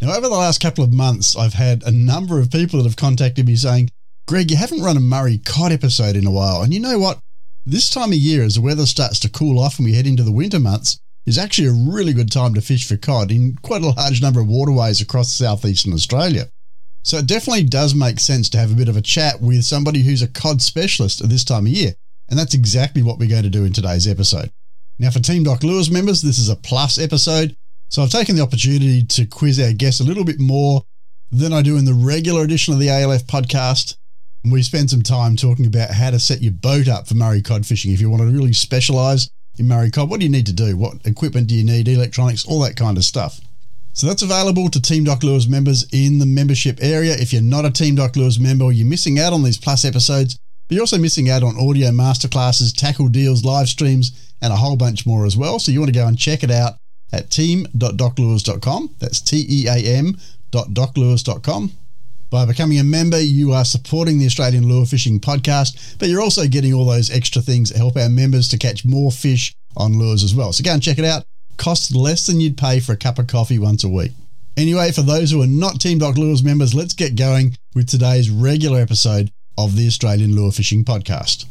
Now, over the last couple of months, I've had a number of people that have contacted me saying, Greg, you haven't run a Murray cod episode in a while. And you know what? This time of year, as the weather starts to cool off and we head into the winter months, is actually a really good time to fish for cod in quite a large number of waterways across southeastern Australia. So it definitely does make sense to have a bit of a chat with somebody who's a cod specialist at this time of year. And that's exactly what we're going to do in today's episode. Now, for Team Doc Lures members, this is a plus episode. So I've taken the opportunity to quiz our guests a little bit more than I do in the regular edition of the ALF podcast. And we spend some time talking about how to set your boat up for Murray cod fishing. If you want to really specialise in Murray cod, what do you need to do? What equipment do you need? Electronics, all that kind of stuff. So that's available to Team Doc Lures members in the membership area. If you're not a Team Doc Lures member, you're missing out on these plus episodes, but you're also missing out on audio masterclasses, tackle deals, live streams, and a whole bunch more as well. So you want to go and check it out at team.doclures.com. That's team.doclures.com. By becoming a member, you are supporting the Australian Lure Fishing Podcast, but you're also getting all those extra things that help our members to catch more fish on lures as well. So go and check it out. Costs less than you'd pay for a cup of coffee once a week. Anyway, for those who are not Team Doc Lures members, let's get going with today's regular episode of the Australian Lure Fishing Podcast.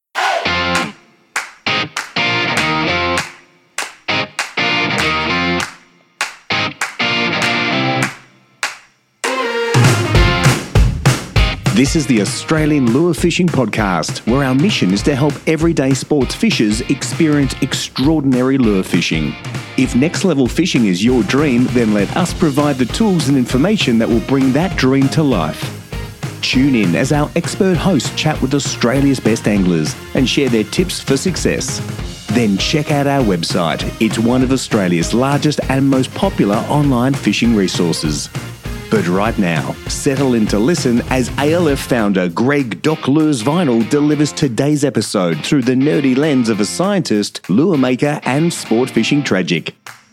This is the Australian Lure Fishing Podcast, where our mission is to help everyday sports fishers experience extraordinary lure fishing. If next level fishing is your dream, then let us provide the tools and information that will bring that dream to life. Tune in as our expert hosts chat with Australia's best anglers and share their tips for success. Then check out our website. It's one of Australia's largest and most popular online fishing resources. But right now, settle in to listen as ALF founder Greg Doc Lures Vinyl delivers today's episode through the nerdy lens of a scientist, lure maker, and sport fishing tragic.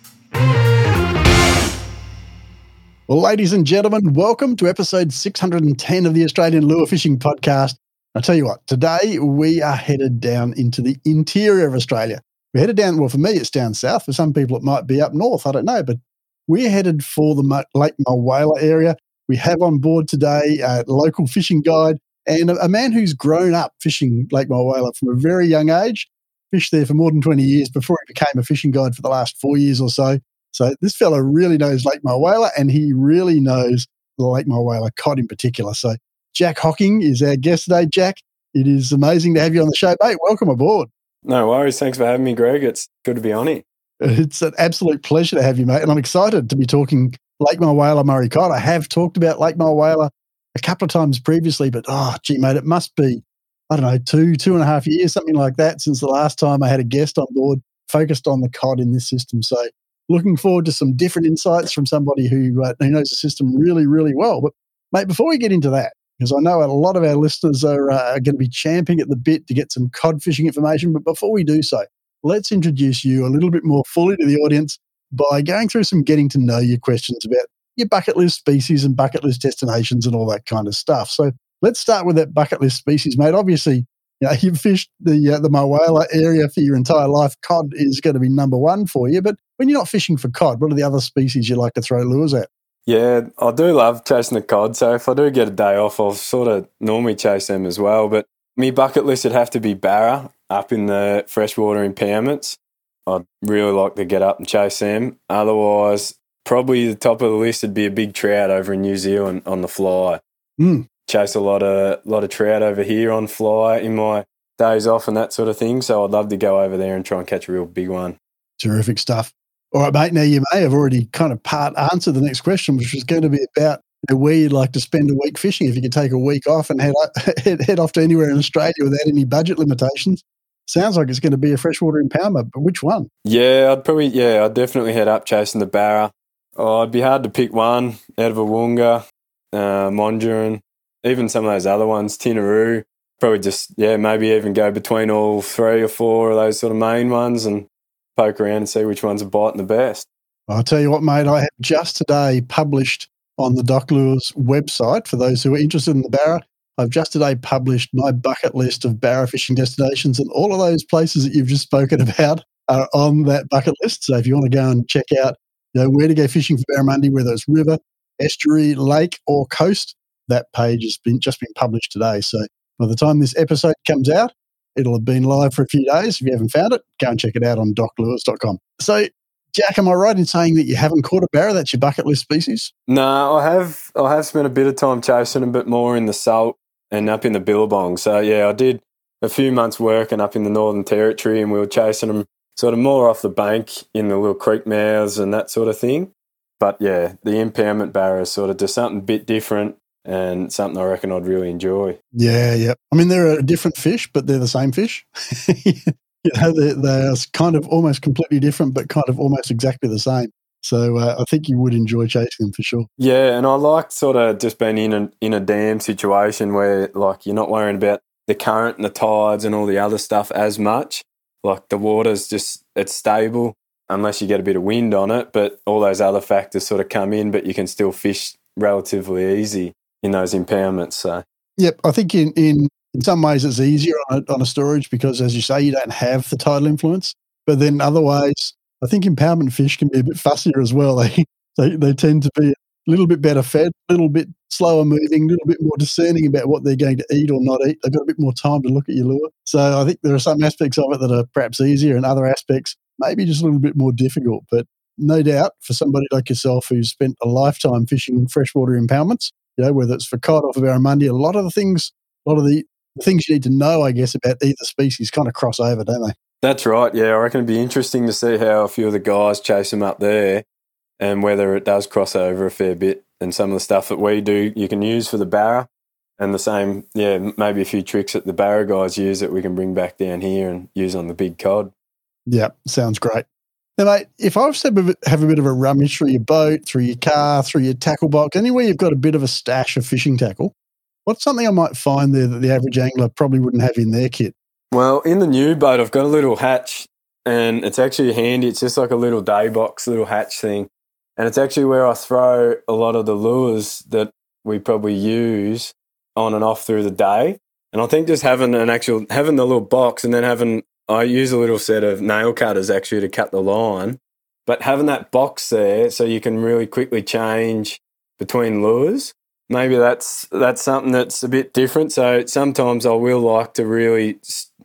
Well, ladies and gentlemen, welcome to episode 610 of the Australian Lure Fishing Podcast. I'll tell you what, today we are headed down into the interior of Australia. We're headed down, well, for me, it's down south. For some people, it might be up north. I don't know, but we're headed for the Lake Mulwala area. We have on board today a local fishing guide and a man who's grown up fishing Lake Mulwala from a very young age, fished there for more than 20 years before he became a fishing guide for the last 4 years or so. So this fella really knows Lake Mulwala, and he really knows the Lake Mulwala cod in particular. So Jack Hocking is our guest today. Jack, it is amazing to have you on the show, mate. Welcome aboard. No worries. Thanks for having me, Greg. It's good to be on here. It's an absolute pleasure to have you, mate, and I'm excited to be talking Lake Mulwala Murray cod. I have talked about Lake Mulwala a couple of times previously, but mate, it must be, I don't know, 2.5 years, something like that, since the last time I had a guest on board focused on the cod in this system. So looking forward to some different insights from somebody who knows the system really, really well. But, mate, before we get into that, because I know a lot of our listeners are going to be champing at the bit to get some cod fishing information, but before we do so, let's introduce you a little bit more fully to the audience by going through some getting to know you questions about your bucket list species and bucket list destinations and all that kind of stuff. So let's start with that bucket list species, mate. Obviously, you've fished the Mulwala area for your entire life. Cod is going to be number one for you. But when you're not fishing for cod, what are the other species you like to throw lures at? Yeah, I do love chasing the cod. So if I do get a day off, I'll sort of normally chase them as well. But my bucket list would have to be barra up in the freshwater impoundments. I'd really like to get up and chase them. Otherwise, probably the top of the list would be a big trout over in New Zealand on the fly. Chase a lot of trout over here on fly in my days off and that sort of thing. So I'd love to go over there and try and catch a real big one. Terrific stuff. All right, mate. Now, you may have already kind of part answered the next question, which was going to be about where you'd like to spend a week fishing. If you could take a week off and head off to anywhere in Australia without any budget limitations. Sounds like it's going to be a freshwater impoundment, but which one? Yeah, I'd definitely head up chasing the barra. It'd be hard to pick one out of a Woonga, Mondrian, even some of those other ones, Tinaroo. Probably just, maybe even go between all 3 or 4 of those sort of main ones and poke around and see which ones are biting the best. I'll tell you what, mate, I have just today published on the Doc Lures website, for those who are interested in the barra, I've just today published my bucket list of barra fishing destinations, and all of those places that you've just spoken about are on that bucket list. So if you want to go and check out where to go fishing for barramundi, whether it's river, estuary, lake, or coast, that page has just been published today. So by the time this episode comes out, it'll have been live for a few days. If you haven't found it, go and check it out on doclewis.com. So, Jack, am I right in saying that you haven't caught a barra? That's your bucket list species? No, I have spent a bit of time chasing a bit more in the salt and up in the billabong. So, yeah, I did a few months working up in the Northern Territory, and we were chasing them sort of more off the bank in the little creek mouths and that sort of thing. But, yeah, the impoundment barra is sort of just something a bit different and something I reckon I'd really enjoy. Yeah. I mean, they're a different fish, but they're the same fish. They're kind of almost completely different, but kind of almost exactly the same. So I think you would enjoy chasing them for sure. Yeah, and I like sort of just being in a dam situation where, like, you're not worrying about the current and the tides and all the other stuff as much. Like, the water's just, it's stable unless you get a bit of wind on it, but all those other factors sort of come in, but you can still fish relatively easy in those impoundments. So, yep, I think in some ways it's easier on a storage because, as you say, you don't have the tidal influence. But then other ways, I think impoundment fish can be a bit fussier as well. They tend to be a little bit better fed, a little bit slower moving, a little bit more discerning about what they're going to eat or not eat. They've got a bit more time to look at your lure. So I think there are some aspects of it that are perhaps easier and other aspects maybe just a little bit more difficult. But no doubt for somebody like yourself who's spent a lifetime fishing freshwater impoundments, whether it's for cod or for barramundi, a lot of the things you need to know, I guess, about either species kind of cross over, don't they? That's right, yeah. I reckon it'd be interesting to see how a few of the guys chase them up there and whether it does cross over a fair bit. And some of the stuff that we do you can use for the barra, and the same, yeah, maybe a few tricks that the barra guys use that we can bring back down here and use on the big cod. Yeah, sounds great. Now, mate, if I was to have a bit of a rummage through your boat, through your car, through your tackle box, anywhere you've got a bit of a stash of fishing tackle, what's something I might find there that the average angler probably wouldn't have in their kit? Well, in the new boat, I've got a little hatch, and it's actually handy. It's just like a little day box, little hatch thing. And it's actually where I throw a lot of the lures that we probably use on and off through the day. And I think just having the little box, and then I use a little set of nail cutters actually to cut the line, but having that box there so you can really quickly change between lures. Maybe that's something that's a bit different. So sometimes I will like to really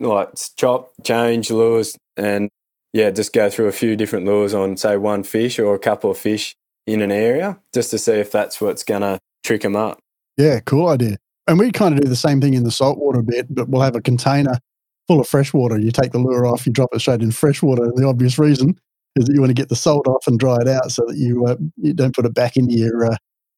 change lures and, yeah, just go through a few different lures on, say, one fish or a couple of fish in an area just to see if that's what's going to trick them up. Yeah, cool idea. And we kind of do the same thing in the saltwater bit, but we'll have a container full of fresh water. You take the lure off, you drop it straight in fresh water. And the obvious reason is that you want to get the salt off and dry it out so that you don't put it back into your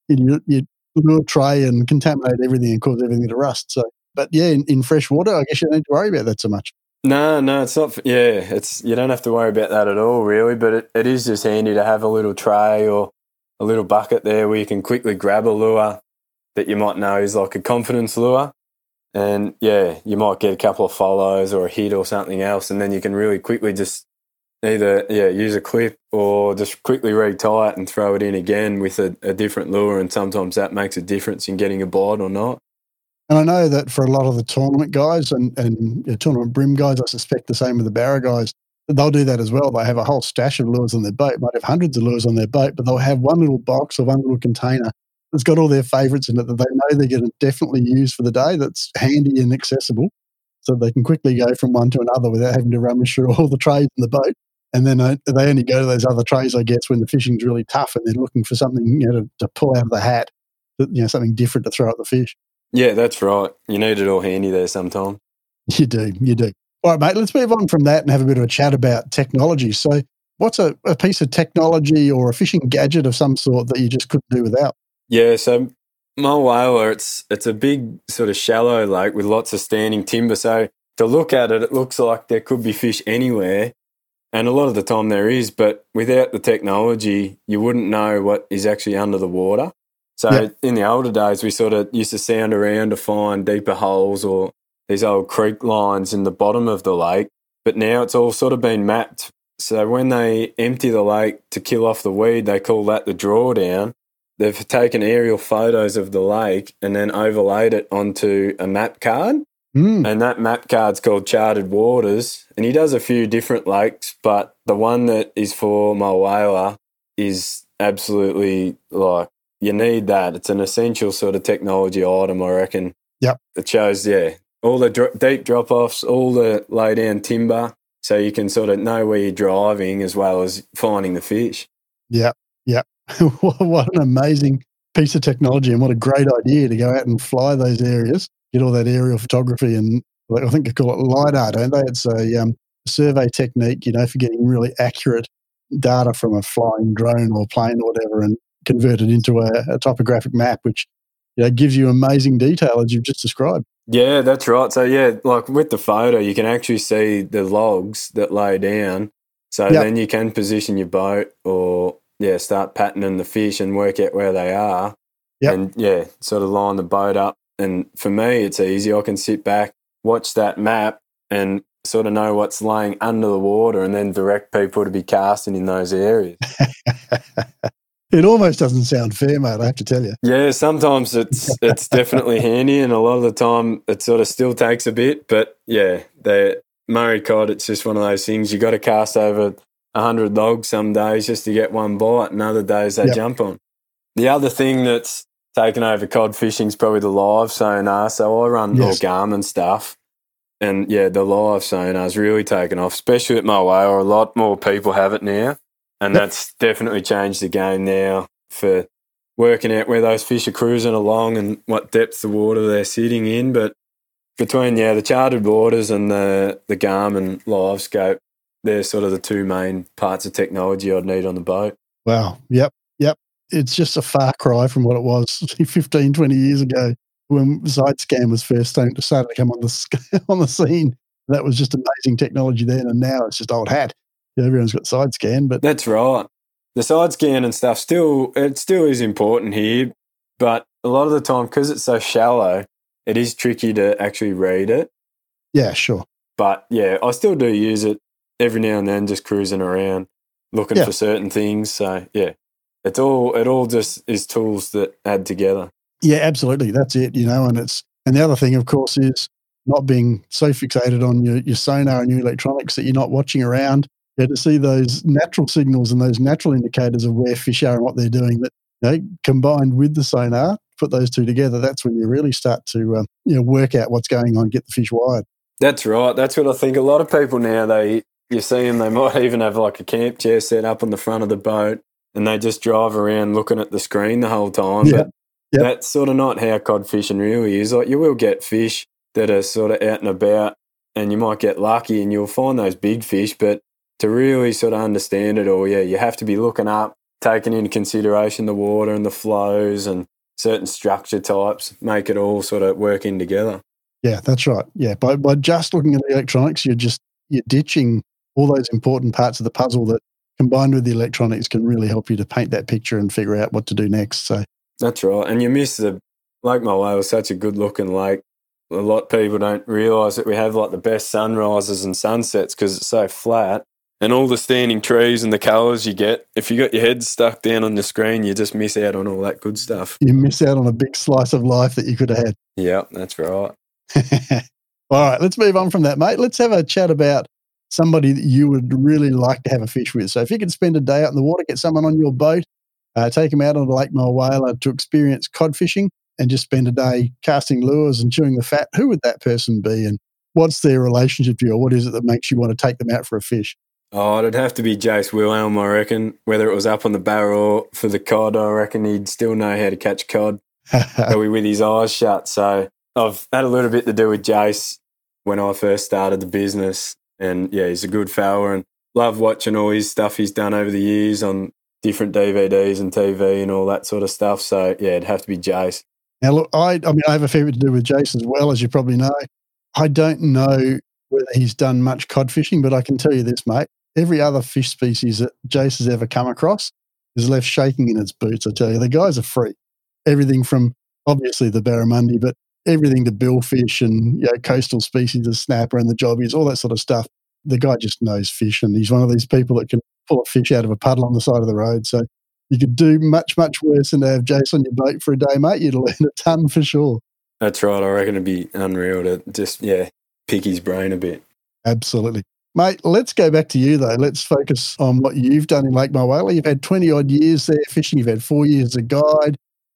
lure tray and contaminate everything and cause everything to rust. So, but yeah, in fresh water, I guess you don't need to worry about that so much. No, it's not. Yeah, you don't have to worry about that at all, really. But it is just handy to have a little tray or a little bucket there where you can quickly grab a lure that you might know is like a confidence lure. And yeah, you might get a couple of follows or a hit or something else, and then you can really quickly just either use a clip or just quickly retie it and throw it in again with a different lure, and sometimes that makes a difference in getting a bite or not. And I know that for a lot of the tournament guys and tournament brim guys, I suspect the same with the barra guys, they'll do that as well. They have a whole stash of lures on their boat, might have hundreds of lures on their boat, but they'll have one little box or one little container that's got all their favourites in it that they know they're going to definitely use for the day, that's handy and accessible, so they can quickly go from one to another without having to rummage through all the trays in the boat. And then they only go to those other trays, I guess, when the fishing's really tough and they're looking for something to pull out of the hat, something different to throw at the fish. Yeah, that's right. You need it all handy there sometime. You do. All right, mate, let's move on from that and have a bit of a chat about technology. So what's a piece of technology or a fishing gadget of some sort that you just couldn't do without? Yeah, so Mulwala, it's a big sort of shallow lake with lots of standing timber. So to look at it, it looks like there could be fish anywhere. And a lot of the time there is, but without the technology, you wouldn't know what is actually under the water. So In the older days, we sort of used to sound around to find deeper holes or these old creek lines in the bottom of the lake. But now it's all sort of been mapped. So when they empty the lake to kill off the weed, they call that the drawdown. They've taken aerial photos of the lake and then overlaid it onto a map card. And that map card's called Charted Waters. And he does a few different lakes, but the one that is for Mulwala is absolutely you need that. It's an essential sort of technology item, I reckon. Yep. It shows, all the deep drop-offs, all the lay-down timber, so you can sort of know where you're driving as well as finding the fish. Yep. What an amazing piece of technology, and what a great idea to go out and fly those areas, get all that aerial photography, and I think they call it LiDAR, don't they? It's a survey technique, for getting really accurate data from a flying drone or plane or whatever, and convert it into a topographic map, which gives you amazing detail as you've just described. Yeah, that's right. So, like with the photo, you can actually see the logs that lay down. So then you can position your boat or, start patterning the fish and work out where they are. Yep. And, sort of line the boat up. And for me, it's easy. I can sit back, watch that map and sort of know what's laying under the water and then direct people to be casting in those areas. It almost doesn't sound fair, mate, I have to tell you. Yeah, sometimes it's definitely handy, and a lot of the time it sort of still takes a bit. But, the Murray cod, it's just one of those things. You got to cast over 100 logs some days just to get one bite, and other days they jump on. The other thing that's taken over cod fishing is probably the live sonar. So I run all Garmin stuff, and, the live sonar's really taken off, especially at my whale. A lot more people have it now. And that's definitely changed the game now for working out where those fish are cruising along and what depth of water they're sitting in. But between, the charted waters and the Garmin live scope, they're sort of the two main parts of technology I'd need on the boat. Wow. Yep. It's just a far cry from what it was 15, 20 years ago when side scan was first starting to come on the scene. That was just amazing technology then, and now it's just old hat. Everyone's got side scan, but that's right. The side scan and stuff still is important here, but a lot of the time, because it's so shallow, it is tricky to actually read it. Yeah, sure. But I still do use it every now and then, just cruising around, looking for certain things. So it all just is tools that add together. Yeah, absolutely. That's it. And the other thing, of course, is not being so fixated on your sonar and your electronics that you're not watching around. To see those natural signals and those natural indicators of where fish are and what they're doing, that combined with the sonar, put those two together, that's when you really start to work out what's going on, get the fish wired. That's right. That's what I think. A lot of people now, you see them, they might even have like a camp chair set up on the front of the boat and they just drive around looking at the screen the whole time. But that's sort of not how cod fishing really is. Like, you will get fish that are sort of out and about, and you might get lucky and you'll find those big fish, but to really sort of understand it all, you have to be looking up, taking into consideration the water and the flows and certain structure types, make it all sort of work in together. Yeah, that's right. Yeah, by just looking at the electronics, you're ditching all those important parts of the puzzle that, combined with the electronics, can really help you to paint that picture and figure out what to do next. So that's right. And you miss Lake Mulwala is such a good looking lake. A lot of people don't realise that we have like the best sunrises and sunsets because it's so flat. And all the standing trees and the colours you get, if you got your head stuck down on the screen, you just miss out on all that good stuff. You miss out on a big slice of life that you could have had. Yeah, that's right. All right, let's move on from that, mate. Let's have a chat about somebody that you would really like to have a fish with. So if you could spend a day out in the water, get someone on your boat, take them out on the Lake Mulwala to experience cod fishing and just spend a day casting lures and chewing the fat, who would that person be and what's their relationship to you, or what is it that makes you want to take them out for a fish? Oh, it'd have to be Jace Wilhelm, I reckon. Whether it was up on the barrel or for the cod, I reckon he'd still know how to catch cod, probably with his eyes shut. So I've had a little bit to do with Jace when I first started the business. And, he's a good fella and love watching all his stuff he's done over the years on different DVDs and TV and all that sort of stuff. So, it'd have to be Jace. Now, look, I have a fair bit to do with Jace as well, as you probably know. I don't know whether he's done much cod fishing, but I can tell you this, mate. Every other fish species that Jace has ever come across is left shaking in its boots, I tell you. The guy's a freak. Everything from, obviously, the barramundi, but everything to billfish and coastal species of snapper and the jobbies, all that sort of stuff. The guy just knows fish, and he's one of these people that can pull a fish out of a puddle on the side of the road. So you could do much, much worse than to have Jace on your boat for a day, mate. You'd learn a ton for sure. That's right. I reckon it'd be unreal to just, pick his brain a bit. Absolutely. Mate, let's go back to you, though. Let's focus on what you've done in Lake Mulwala. You've had 20-odd years there fishing. You've had 4 years as a guide.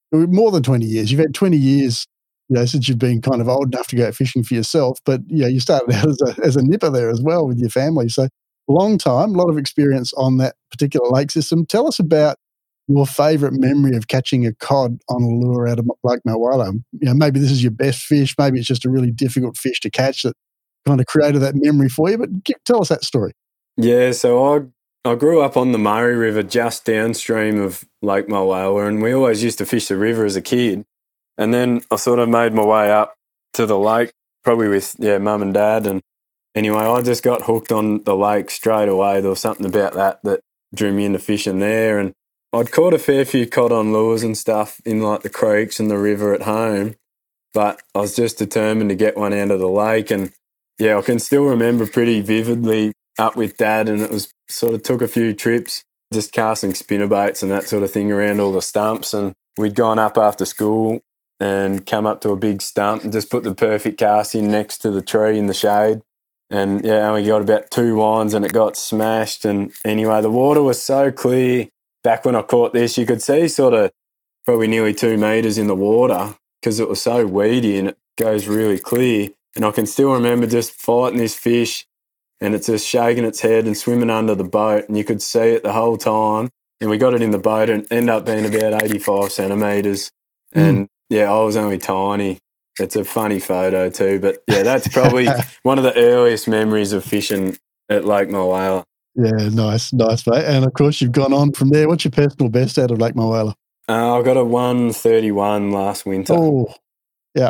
more than 20 years. You've had 20 years, since you've been kind of old enough to go fishing for yourself. But, you started out as a nipper there as well with your family. So long time, a lot of experience on that particular lake system. Tell us about your favourite memory of catching a cod on a lure out of Lake Mulwala. Maybe this is your best fish. Maybe it's just a really difficult fish to catch that kind of created that memory for you. But tell us that story. Yeah, so I grew up on the Murray River just downstream of Lake Mulwala, and we always used to fish the river as a kid. And then I sort of made my way up to the lake, probably with, mum and dad. And anyway, I just got hooked on the lake straight away. There was something about that drew me into fishing there. And I'd caught a fair few cod on lures and stuff in like the creeks and the river at home, but I was just determined to get one out of the lake. And I can still remember pretty vividly up with Dad, and it was sort of took a few trips just casting spinnerbaits and that sort of thing around all the stumps. And we'd gone up after school and come up to a big stump and just put the perfect cast in next to the tree in the shade. And we got about 2 winds and it got smashed. And anyway, the water was so clear. Back when I caught this, you could see sort of probably nearly 2 metres in the water because it was so weedy and it goes really clear. And I can still remember just fighting this fish and it's just shaking its head and swimming under the boat, and you could see it the whole time. And we got it in the boat and ended up being about 85 centimetres. And I was only tiny. It's a funny photo too. But that's probably one of the earliest memories of fishing at Lake Mulwala. Yeah, nice, mate. And of course, you've gone on from there. What's your personal best out of Lake Mulwala? I got a 131 last winter. Oh, yeah.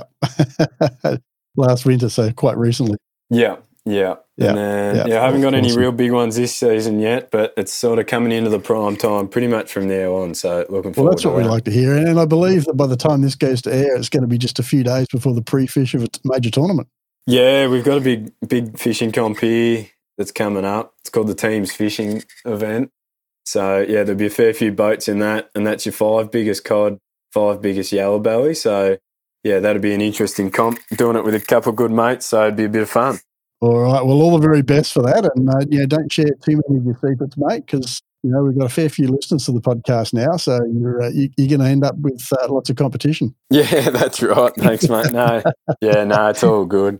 Last winter, so quite recently. Yeah. And then, I haven't got any real big ones this season yet, but it's sort of coming into the prime time pretty much from now on. So looking forward to that. Well, that's what we like to hear. And I believe that by the time this goes to air, it's going to be just a few days before the pre-fish of a major tournament. Yeah, we've got a big fishing comp here that's coming up. It's called the Teams Fishing event. So, there'll be a fair few boats in that, and that's your 5 biggest cod, 5 biggest yellow belly. So, that'll be an interesting comp, doing it with a couple of good mates, so it'd be a bit of fun. All right, well, all the very best for that, and don't share too many of your secrets, mate, because, we've got a fair few listeners to the podcast now, so you're going to end up with lots of competition. Yeah, that's right. Thanks, mate. No, it's all good.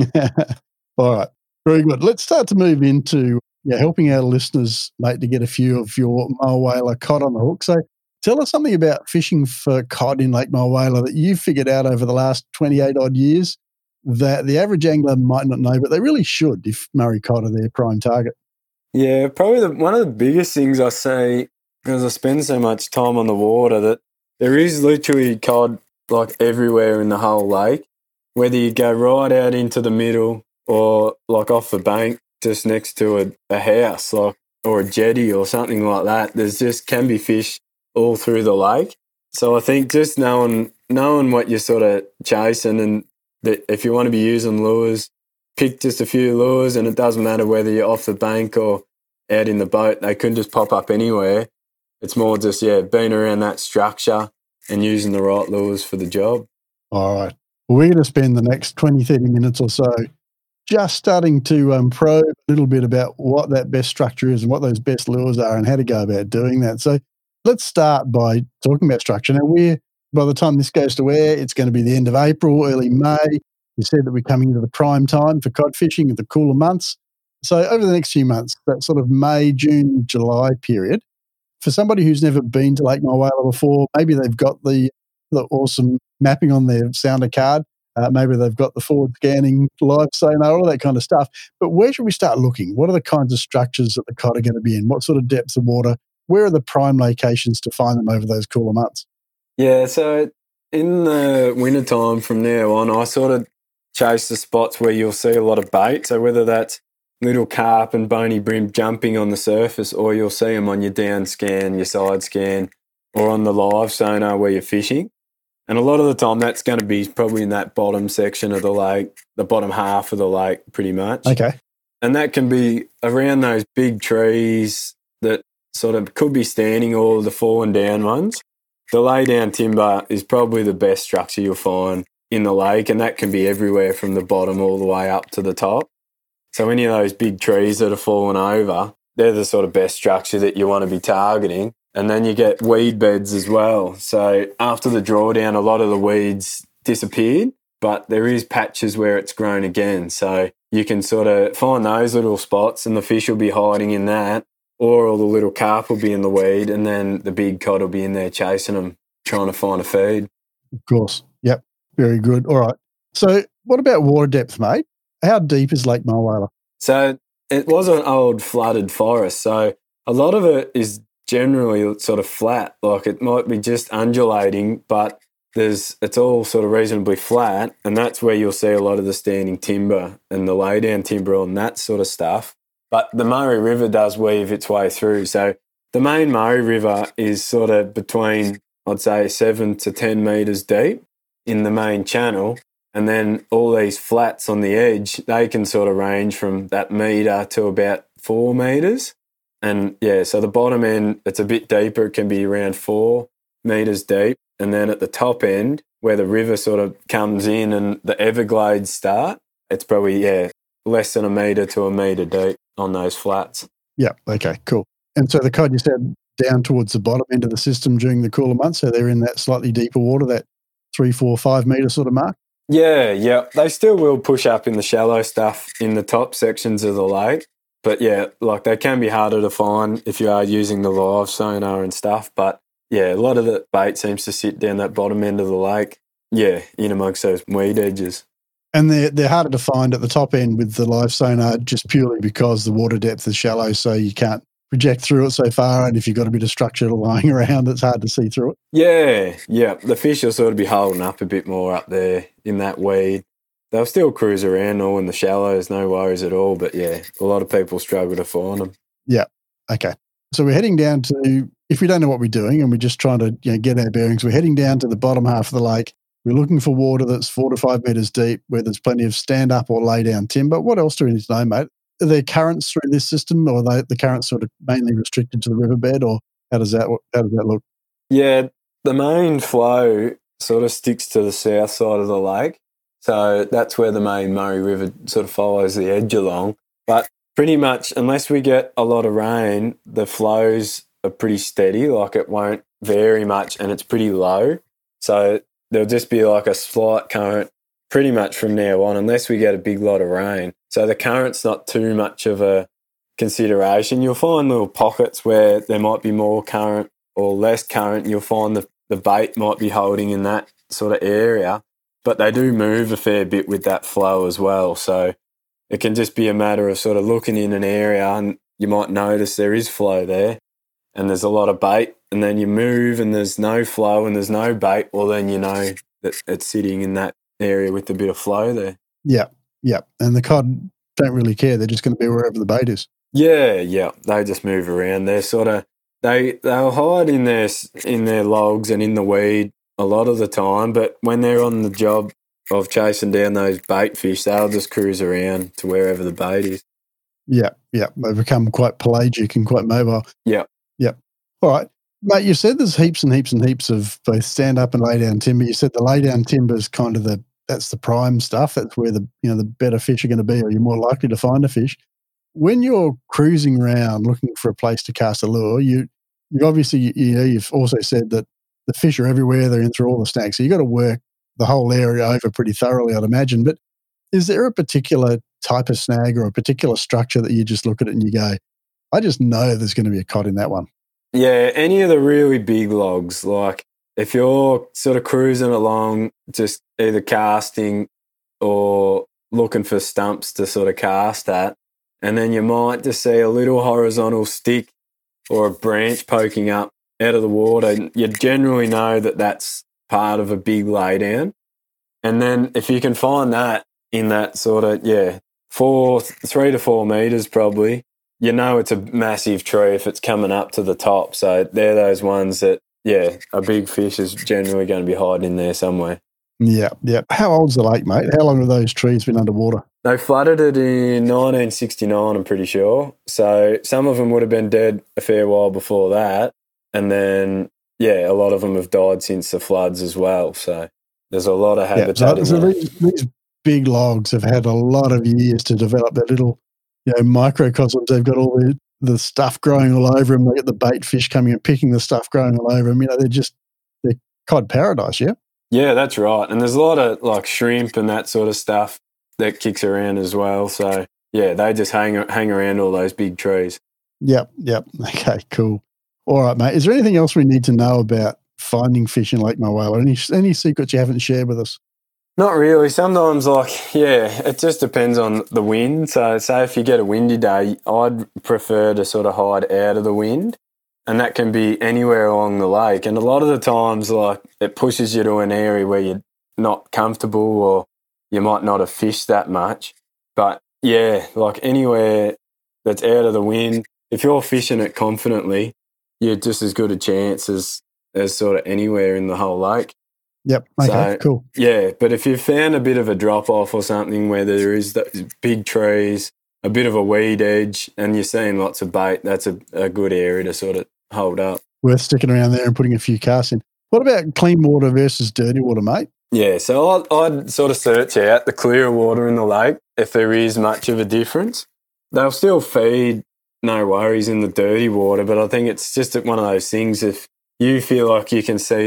All right. Very good. Let's start to move into helping our listeners, mate, to get a few of your Mulwala cod on the hook. So tell us something about fishing for cod in Lake Mulwala that you've figured out over the last 28-odd years that the average angler might not know, but they really should if Murray cod are their prime target. Yeah, probably one of the biggest things I say, because I spend so much time on the water, that there is literally cod like everywhere in the whole lake, whether you go right out into the middle or like off the bank just next to a house or a jetty or something like that. There's just can be fish all through the lake. So I think just knowing what you're sort of chasing, and that if you want to be using lures, pick just a few lures, and it doesn't matter whether you're off the bank or out in the boat. They can just pop up anywhere. It's more just, being around that structure and using the right lures for the job. All right. Well, we're going to spend the next 20, 30 minutes or so just starting to probe a little bit about what that best structure is and what those best lures are and how to go about doing that. So let's start by talking about structure. Now, by the time this goes to air, it's going to be the end of April, early May. You said that we're coming into the prime time for cod fishing in the cooler months. So over the next few months, that sort of May, June, July period, for somebody who's never been to Lake Mulwala before, maybe they've got the awesome mapping on their sounder card. Maybe they've got the forward scanning live sonar, all that kind of stuff. But where should we start looking? What are the kinds of structures that the cod are going to be in? What sort of depths of water? Where are the prime locations to find them over those cooler months? Yeah, so in the wintertime from now on, I sort of chase the spots where you'll see a lot of bait. So whether that's little carp and bony brim jumping on the surface, or you'll see them on your down scan, your side scan, or on the live sonar where you're fishing. And a lot of the time that's going to be probably in that bottom section of the lake, the bottom half of the lake pretty much. Okay. And that can be around those big trees that sort of could be standing, or the fallen down ones. The lay down timber is probably the best structure you'll find in the lake, and that can be everywhere from the bottom all the way up to the top. So any of those big trees that are fallen over, they're the sort of best structure that you want to be targeting. And then you get weed beds as well. So after the drawdown, a lot of the weeds disappeared, but there is patches where it's grown again. So you can sort of find those little spots and the fish will be hiding in that, or all the little carp will be in the weed, and then the big cod will be in there chasing them, trying to find a feed. Of course. Yep. Very good. All right. So what about water depth, mate? How deep is Lake Mulwala? So it was an old flooded forest. So a lot of it is generally sort of flat. Like it might be just undulating, but it's all sort of reasonably flat. And that's where you'll see a lot of the standing timber and the laydown timber and that sort of stuff. But the Murray River does weave its way through. So the main Murray River is sort of between, I'd say, 7 to 10 metres deep in the main channel. And then all these flats on the edge, they can sort of range from that metre to about 4 metres. And yeah, so the bottom end, it's a bit deeper. It can be around 4 metres deep. And then at the top end, where the river sort of comes in and the Everglades start, it's probably, less than 1 metre to 1 metre deep on those flats. Yeah, okay, cool. And so the cod, you said, down towards the bottom end of the system during the cooler months, so they're in that slightly deeper water, that 3, 4, 5 metre sort of mark? Yeah. They still will push up in the shallow stuff in the top sections of the lake. But yeah, like they can be harder to find if you are using the live sonar and stuff. But yeah, a lot of the bait seems to sit down that bottom end of the lake. Yeah, in amongst those weed edges. And they're harder to find at the top end with the live sonar just purely because the water depth is shallow, so you can't project through it so far, and if you've got a bit of structure lying around, it's hard to see through it. Yeah. The fish will sort of be holding up a bit more up there in that weed. They'll still cruise around all in the shallows, no worries at all, but yeah, a lot of people struggle to find them. Yeah, okay. So we're heading down to, if we don't know what we're doing and we're just trying to get our bearings, we're heading down to the bottom half of the lake. We're looking for water that's 4 to 5 metres deep where there's plenty of stand-up or lay-down timber. What else do we need to know, mate? Are there currents through this system, or are the currents sort of mainly restricted to the riverbed, or how does that look? Yeah, the main flow sort of sticks to the south side of the lake. So that's where the main Murray River sort of follows the edge along. But pretty much, unless we get a lot of rain, the flows are pretty steady, like it won't vary much, and it's pretty low. So there'll just be like a slight current pretty much from now on, unless we get a big lot of rain. So the current's not too much of a consideration. You'll find little pockets where there might be more current or less current. You'll find the bait might be holding in that sort of area, but they do move a fair bit with that flow as well. So it can just be a matter of sort of looking in an area and you might notice there is flow there and there's a lot of bait, and then you move and there's no flow and there's no bait. Well, then you know that it's sitting in that area with a bit of flow there. Yeah. And the cod don't really care. They're just going to be wherever the bait is. Yeah. They just move around. They're sort of they'll hide in their logs and in the weed a lot of the time, but when they're on the job of chasing down those bait fish, they'll just cruise around to wherever the bait is. Yeah. They become quite pelagic and quite mobile. Yeah. All right. Mate, you said there's heaps and heaps and heaps of both stand-up and lay-down timber. You said the lay-down timber is kind of that's the prime stuff. That's where the better fish are going to be, or you're more likely to find a fish. When you're cruising around looking for a place to cast a lure, you obviously, you've also said that the fish are everywhere. They're in through all the snags. So you've got to work the whole area over pretty thoroughly, I'd imagine. But is there a particular type of snag or a particular structure that you just look at it and you go, I just know there's going to be a cod in that one? Yeah, any of the really big logs, like if you're sort of cruising along, just either casting or looking for stumps to sort of cast at, and then you might just see a little horizontal stick or a branch poking up out of the water, you generally know that that's part of a big laydown. And then if you can find that in that sort of, 3 to 4 metres probably, you know it's a massive tree if it's coming up to the top. So they're those ones that, a big fish is generally going to be hiding in there somewhere. Yeah. How old's the lake, mate? How long have those trees been underwater? They flooded it in 1969, I'm pretty sure. So some of them would have been dead a fair while before that. And then, a lot of them have died since the floods as well. So there's a lot of habitat. So these big logs have had a lot of years to develop their little microcosms. They've got all the stuff growing all over them. They get the bait fish coming and picking the stuff growing all over them. You know, they're cod paradise, yeah? Yeah, that's right. And there's a lot of like shrimp and that sort of stuff that kicks around as well. So, yeah, they just hang around all those big trees. Yep. Okay, cool. All right, mate. Is there anything else we need to know about finding fish in Lake Mulwala? Any secrets you haven't shared with us? Not really. Sometimes, it just depends on the wind. So, say if you get a windy day, I'd prefer to sort of hide out of the wind, and that can be anywhere along the lake. And a lot of the times, it pushes you to an area where you're not comfortable or you might not have fished that much. But, yeah, anywhere that's out of the wind, if you're fishing it confidently, you're just as good a chance as sort of anywhere in the whole lake. Yep. Okay, cool. Yeah, but if you found a bit of a drop-off or something where there is big trees, a bit of a weed edge, and you're seeing lots of bait, that's a good area to sort of hold up. Worth sticking around there and putting a few casts in. What about clean water versus dirty water, mate? Yeah, so I'd sort of search out the clearer water in the lake if there is much of a difference. They'll still feed, no worries, in the dirty water, but I think it's just one of those things. If you feel like you can see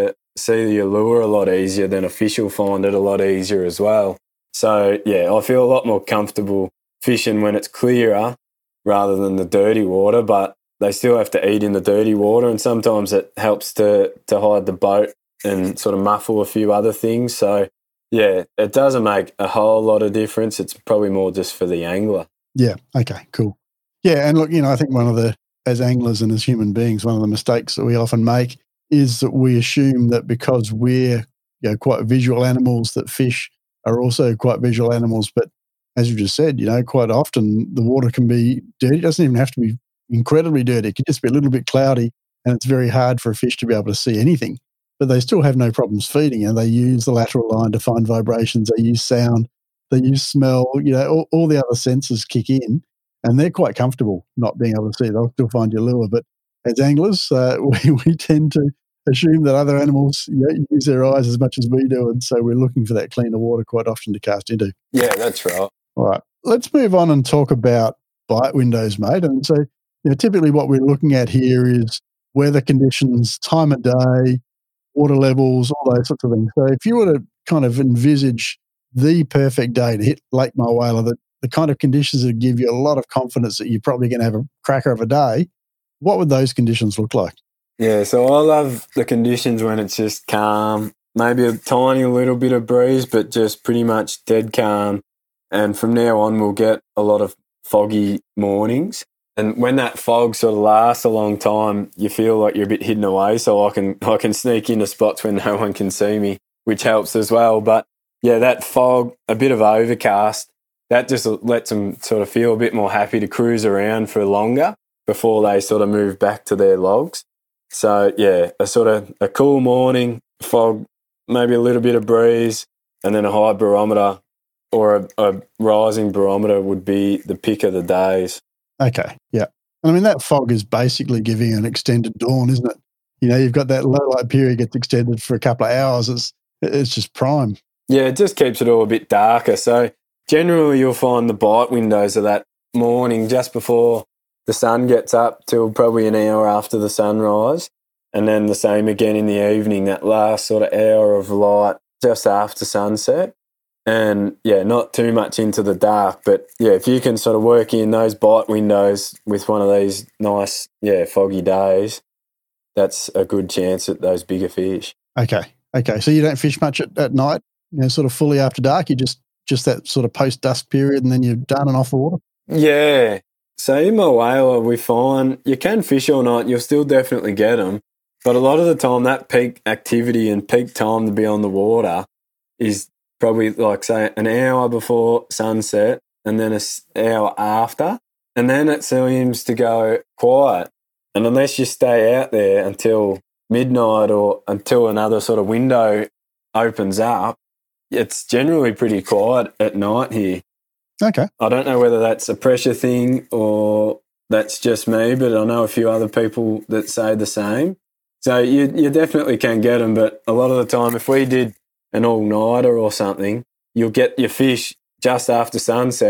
your lure a lot easier, then a fish will find it a lot easier as well. So, yeah, I feel a lot more comfortable fishing when it's clearer rather than the dirty water, but they still have to eat in the dirty water, and sometimes it helps to hide the boat and sort of muffle a few other things. So, yeah, it doesn't make a whole lot of difference. It's probably more just for the angler. Yeah, okay, cool. Yeah, and look, I think as anglers and as human beings, one of the mistakes that we often make is that we assume that because we're quite visual animals, that fish are also quite visual animals. But as you just said, quite often the water can be dirty. It doesn't even have to be incredibly dirty. It can just be a little bit cloudy, and it's very hard for a fish to be able to see anything. But they still have no problems feeding, and they use the lateral line to find vibrations. They use sound. They use smell. All the other senses kick in, and they're quite comfortable not being able to see. They'll still find your lure. But as anglers, we tend to assume that other animals use their eyes as much as we do, and so we're looking for that cleaner water quite often to cast into. Yeah, that's right. All right, let's move on and talk about bite windows, mate. And so, typically what we're looking at here is weather conditions, time of day, water levels, all those sorts of things. So if you were to kind of envisage the perfect day to hit Lake Mulwala, the kind of conditions that give you a lot of confidence that you're probably going to have a cracker of a day, what would those conditions look like? Yeah, so I love the conditions when it's just calm, maybe a tiny little bit of breeze, but just pretty much dead calm. And from now on, we'll get a lot of foggy mornings. And when that fog sort of lasts a long time, you feel like you're a bit hidden away. So I can sneak into spots where no one can see me, which helps as well. But yeah, that fog, a bit of overcast, that just lets them sort of feel a bit more happy to cruise around for longer before they sort of move back to their logs. So yeah, a cool morning, fog, maybe a little bit of breeze, and then a high barometer or a rising barometer would be the pick of the days. Okay, yeah. I mean, that fog is basically giving an extended dawn, isn't it? You've got that low light period gets extended for a couple of hours. It's just prime. Yeah, it just keeps it all a bit darker. So generally you'll find the bite windows of that morning just before the sun gets up till probably an hour after the sunrise, and then the same again in the evening, that last sort of hour of light just after sunset. And yeah, not too much into the dark, but yeah, if you can sort of work in those bite windows with one of these nice, foggy days, that's a good chance at those bigger fish. Okay. So you don't fish much at night, sort of fully after dark? You just that sort of post-dusk period and then you're done and off the water? Yeah. So in Mulwala, we find you can fish all night, you'll still definitely get them, but a lot of the time that peak activity and peak time to be on the water is probably say an hour before sunset and then an hour after, and then it seems to go quiet. And unless you stay out there until midnight or until another sort of window opens up, it's generally pretty quiet at night here. Okay. I don't know whether that's a pressure thing or that's just me, but I know a few other people that say the same. So you definitely can get them, but a lot of the time if we did an all-nighter or something, you'll get your fish just after sunset,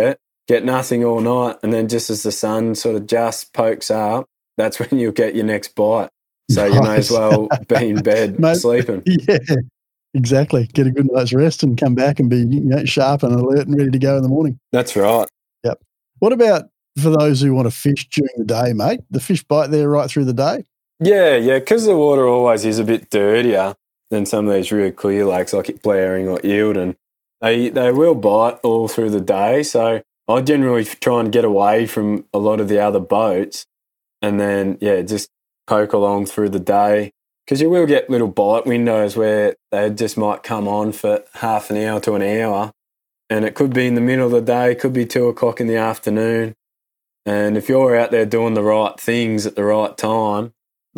get nothing all night, and then just as the sun sort of just pokes up, that's when you'll get your next bite. So you may as well be in bed sleeping. Yeah, exactly. Get a good night's rest and come back and be sharp and alert and ready to go in the morning. That's right. Yep. What about for those who want to fish during the day, mate? The fish bite there right through the day? Yeah, because the water always is a bit dirtier than some of these really clear lakes like Blaring or Eildon. They will bite all through the day. So I generally try and get away from a lot of the other boats and then, just poke along through the day, because you will get little bite windows where they just might come on for half an hour to an hour, and it could be in the middle of the day, could be 2 o'clock in the afternoon. And if you're out there doing the right things at the right time,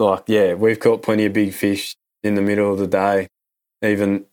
we've caught plenty of big fish in the middle of the day. Even,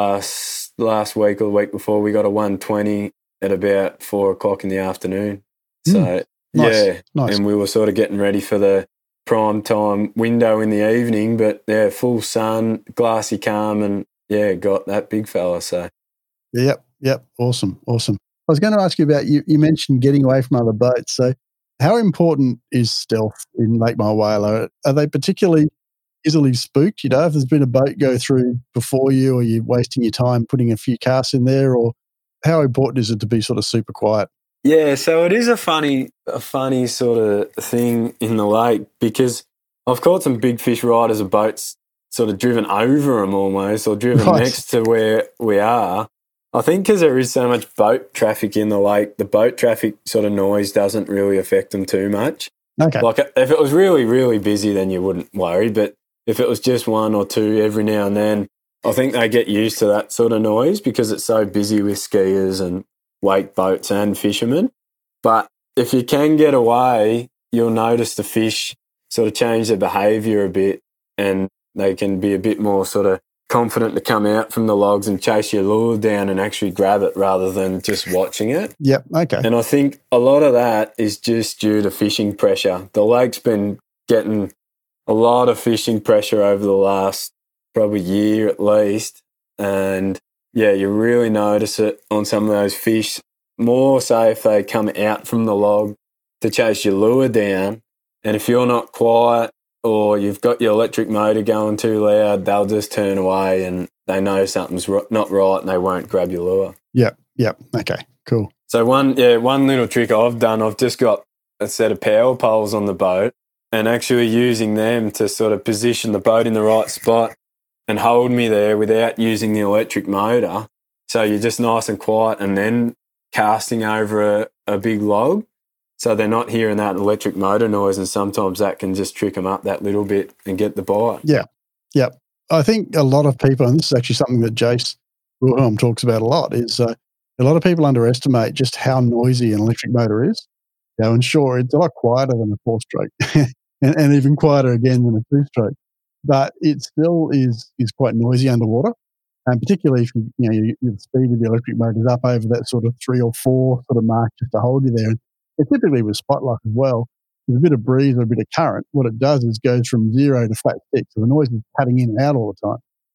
last week or the week before, we got a 120 at about 4 o'clock in the afternoon. So, nice. And we were sort of getting ready for the prime time window in the evening, but full sun, glassy calm, and got that big fella. So yep, awesome. I was going to ask you about you mentioned getting away from other boats. So how important is stealth in Lake Mulwala? Are they particularly easily spooked? If there's been a boat go through before you, or you're wasting your time putting a few casts in there, or how important is it to be sort of super quiet? Yeah, so it is a funny sort of thing in the lake, because I've caught some big fish riders of boats sort of driven over them almost, or driven next to where we are. I think because there is so much boat traffic in the lake, the boat traffic sort of noise doesn't really affect them too much. Okay. Like if it was really, really busy, then you wouldn't worry. But if it was just one or two every now and then, I think they get used to that sort of noise because it's so busy with skiers and wake boats and fishermen. But if you can get away, you'll notice the fish sort of change their behaviour a bit, and they can be a bit more sort of confident to come out from the logs and chase your lure down and actually grab it rather than just watching it. Yep, okay. And I think a lot of that is just due to fishing pressure. The lake's been getting a lot of fishing pressure over the last probably year at least, and you really notice it on some of those fish, more so if they come out from the log to chase your lure down. And if you're not quiet or you've got your electric motor going too loud, they'll just turn away and they know something's not right and they won't grab your lure. Yep. Okay, cool. So one little trick I've done, I've just got a set of power poles on the boat and actually using them to sort of position the boat in the right spot and hold me there without using the electric motor. So you're just nice and quiet and then casting over a big log. So they're not hearing that electric motor noise, and sometimes that can just trick them up that little bit and get the bite. Yeah. I think a lot of people, and this is actually something that Jace Wilhelm talks about a lot, is a lot of people underestimate just how noisy an electric motor is. And sure, it's a lot quieter than a 4-stroke and even quieter again than a 2-stroke. But it still is quite noisy underwater, and particularly if the speed of the electric motor is up over that sort of 3 or 4 sort of mark just to hold you there. And typically with spotlight as well, with a bit of breeze or a bit of current, what it does is goes from 0 to flat stick, so the noise is cutting in and out all the time.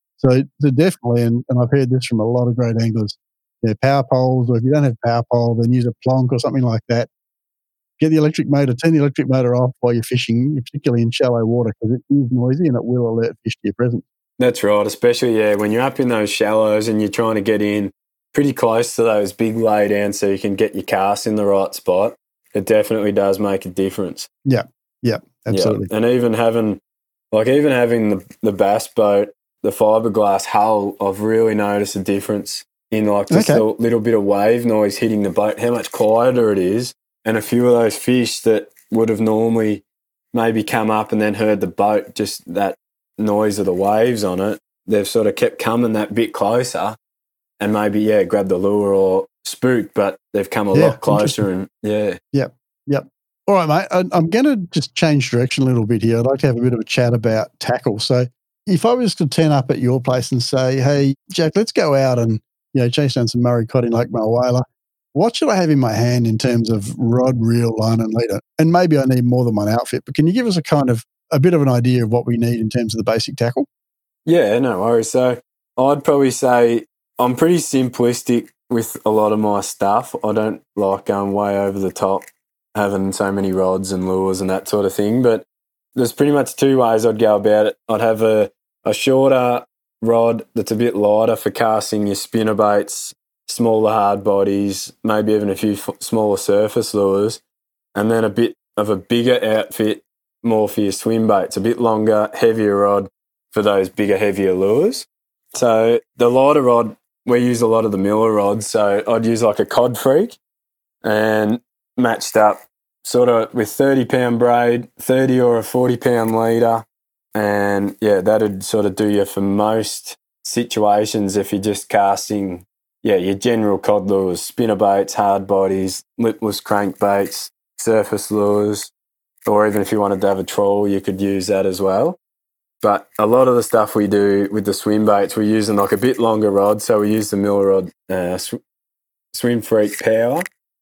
So definitely, and I've heard this from a lot of great anglers, power poles, or if you don't have power pole, then use a plonk or something like that. Get the electric motor, turn the electric motor off while you're fishing, particularly in shallow water, because it is noisy and it will alert fish to your presence. That's right, especially, when you're up in those shallows and you're trying to get in pretty close to those big laydowns so you can get your cast in the right spot. It definitely does make a difference. Yeah, absolutely. Yeah. And even having the bass boat, the fiberglass hull, I've really noticed a difference in just a little bit of wave noise hitting the boat, how much quieter it is. And a few of those fish that would have normally maybe come up and then heard the boat, just that noise of the waves on it, they've sort of kept coming that bit closer and maybe, grab the lure or spooked, but they've come a lot closer and Yep. All right, mate, I'm going to just change direction a little bit here. I'd like to have a bit of a chat about tackle. So if I was to turn up at your place and say, hey, Jack, let's go out and chase down some Murray cod in Lake Mulwala, what should I have in my hand in terms of rod, reel, line and leader? And maybe I need more than one outfit, but can you give us a bit of an idea of what we need in terms of the basic tackle? Yeah, no worries. So I'd probably say I'm pretty simplistic with a lot of my stuff. I don't like going way over the top, having so many rods and lures and that sort of thing. But there's pretty much two ways I'd go about it. I'd have a shorter rod that's a bit lighter for casting your spinnerbaits, smaller hard bodies, maybe even a few smaller surface lures, and then a bit of a bigger outfit, more for your swim baits, a bit longer, heavier rod for those bigger, heavier lures. So the lighter rod, we use a lot of the Miller rods, so I'd use like a Cod Freak and matched up sort of with 30-pound braid, 30 or a 40-pound leader, and yeah, that'd sort of do you for most situations if you're just casting, your general cod lures, spinnerbaits, hard bodies, lipless crankbaits, surface lures, or even if you wanted to have a trawl, you could use that as well. But a lot of the stuff we do with the swim baits, we're using like a bit longer rod. So we use the Miller rod Swim Freak Power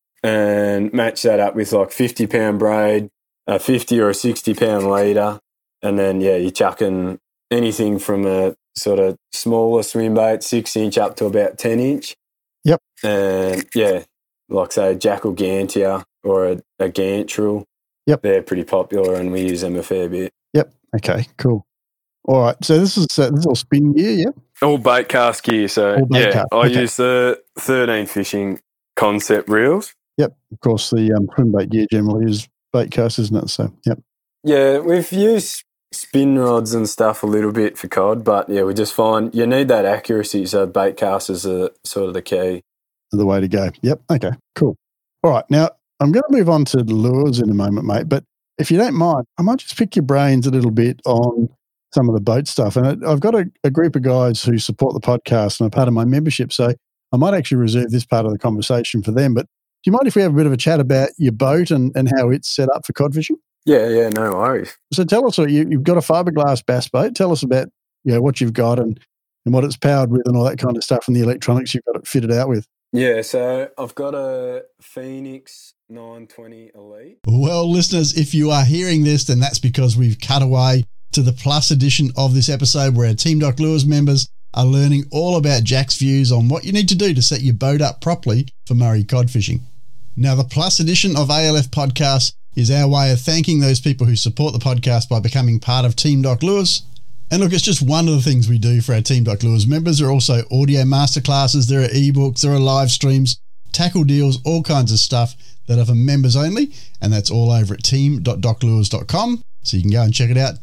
and match that up with like 50-pound braid, a 50 or a 60-pound leader. And then, you're chucking anything from a sort of smaller swim bait, 6-inch up to about 10-inch. Yep. And like say a Jackal Gantia or a Gantrel. Yep. They're pretty popular and we use them a fair bit. Yep. Okay, cool. All right. So this is all spin gear, yeah? All bait cast gear. So, I use the 13 Fishing Concept reels. Yep. Of course, the swim bait gear generally is bait cast, isn't it? So, yep. Yeah, we've used spin rods and stuff a little bit for cod, but we just find you need that accuracy, so bait casters are sort of the key. The way to go. Yep. Okay, cool. All right. Now, I'm going to move on to lures in a moment, mate, but if you don't mind, I might just pick your brains a little bit on some of the boat stuff. And I've got a group of guys who support the podcast and are part of my membership, so I might actually reserve this part of the conversation for them. But do you mind if we have a bit of a chat about your boat and how it's set up for cod fishing? Yeah, no worries. So tell us, you've got a fiberglass bass boat. Tell us about what you've got and what it's powered with and all that kind of stuff and the electronics you've got it fitted out with. Yeah, so I've got a Phoenix 920 Elite. Well, listeners, if you are hearing this, then that's because we've cut away to the Plus edition of this episode where our Team Doc Lures members are learning all about Jack's views on what you need to do to set your boat up properly for Murray cod fishing. Now, the Plus edition of ALF Podcast is our way of thanking those people who support the podcast by becoming part of Team Doc Lures. And look, it's just one of the things we do for our Team Doc Lures members. There are also audio masterclasses, there are ebooks, there are live streams, tackle deals, all kinds of stuff that are for members only. And that's all over at team.doclures.com. So you can go and check it out,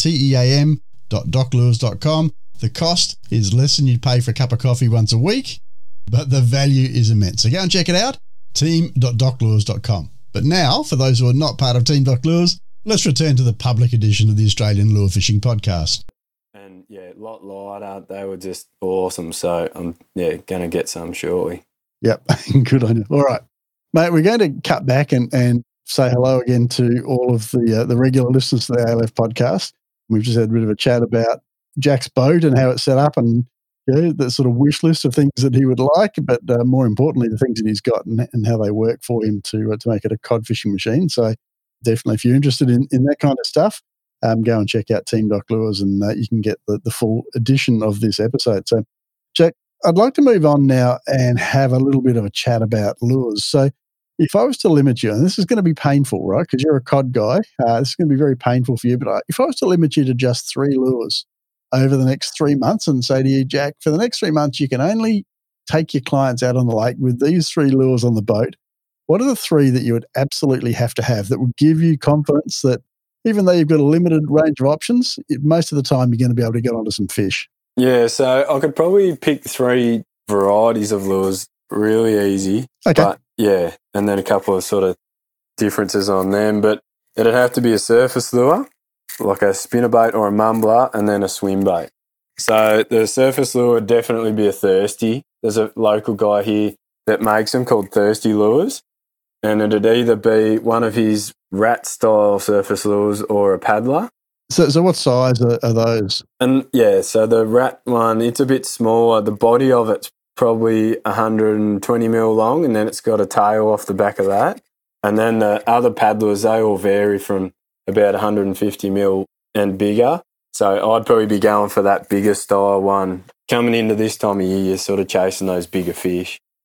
team.doclures.com. The cost is less than you'd pay for a cup of coffee once a week, but the value is immense. So go and check it out, team.doclures.com. But now, for those who are not part of Team Doc Lures, let's return to the public edition of the Australian Lure Fishing Podcast. And a lot lighter. They were just awesome. So I'm going to get some shortly. Yep, good on you. All right, mate, we're going to cut back and say hello again to all of the regular listeners to the ALF podcast. We've just had a bit of a chat about Jack's boat and how it's set up and the sort of wish list of things that he would like, but more importantly, the things that he's got and how they work for him to make it a cod fishing machine. So definitely, if you're interested in that kind of stuff, go and check out Team Doc Lures and you can get the full edition of this episode. So, Jack, I'd like to move on now and have a little bit of a chat about lures. So if I was to limit you, and this is going to be painful, right, because you're a cod guy, this is going to be very painful for you, but if I was to limit you to just 3 lures over the next 3 months and say to you, Jack, for the next 3 months, you can only take your clients out on the lake with these 3 lures on the boat, what are the 3 that you would absolutely have to have that would give you confidence that even though you've got a limited range of options, most of the time you're going to be able to get onto some fish? Yeah, so I could probably pick 3 varieties of lures really easy. Okay. But and then a couple of sort of differences on them. But it'd have to be a surface lure, like a spinnerbait or a mumbler, and then a swim bait. So the surface lure would definitely be a thirsty. There's a local guy here that makes them called Thirsty Lures, and it'd either be one of his rat-style surface lures or a paddler. So what size are those? And so the rat one, it's a bit smaller. The body of it's probably 120 mil long, and then it's got a tail off the back of that. And then the other paddlers, they all vary from about 150 mil and bigger. So I'd probably be going for that bigger style one. Coming into this time of year, you're sort of chasing those bigger fish.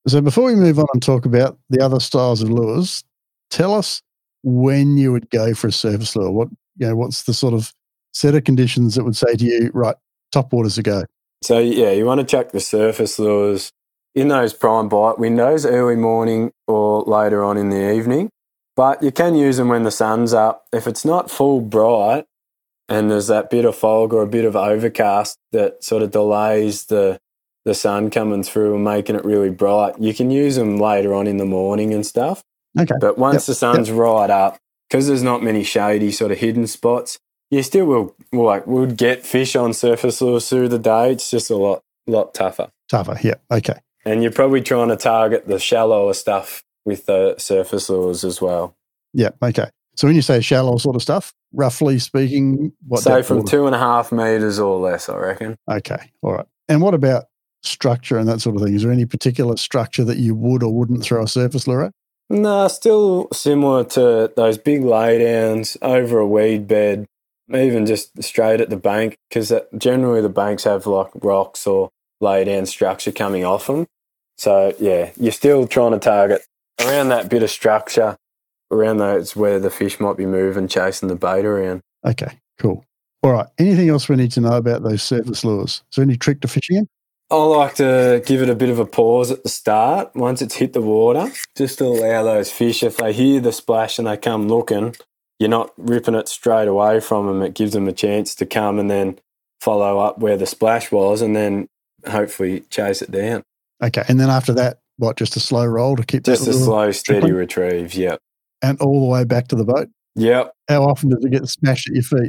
So before we move on and talk about the other styles of lures, tell us when you would go for a surface lure. What's the sort of set of conditions that would say to you, right, top waters to go? So, yeah, you want to chuck the surface lures in those prime bite windows, early morning or later on in the evening. But you can use them when the sun's up. If it's not full bright and there's that bit of fog or a bit of overcast that sort of delays the sun coming through and making it really bright, you can use them later on in the morning and stuff. Okay. But once the sun's right up, because there's not many shady sort of hidden spots, you still would get fish on surface lures through the day. It's just a lot tougher. Tougher, yeah. Okay. And you're probably trying to target the shallower stuff with the surface lures as well. Yeah, okay. So when you say shallow sort of stuff, roughly speaking, what? Say from 2.5 metres or less, I reckon. Okay, all right. And what about structure and that sort of thing? Is there any particular structure that you would or wouldn't throw a surface lure at? No, still similar to those big laydowns over a weed bed, even just straight at the bank, because generally the banks have like rocks or laydown structure coming off them. So, yeah, you're still trying to target around that bit of structure, around those where the fish might be moving, chasing the bait around. Okay, cool. All right. Anything else we need to know about those surface lures? Is there any trick to fishing them? I like to give it a bit of a pause at the start once it's hit the water, just to allow those fish, if they hear the splash and they come looking, you're not ripping it straight away from them. It gives them a chance to come and then follow up where the splash was and then hopefully chase it down. Okay. And then after that, just a slow roll to keep just a slow, steady retrieve, yep. And all the way back to the boat? Yep. How often does it get smashed at your feet?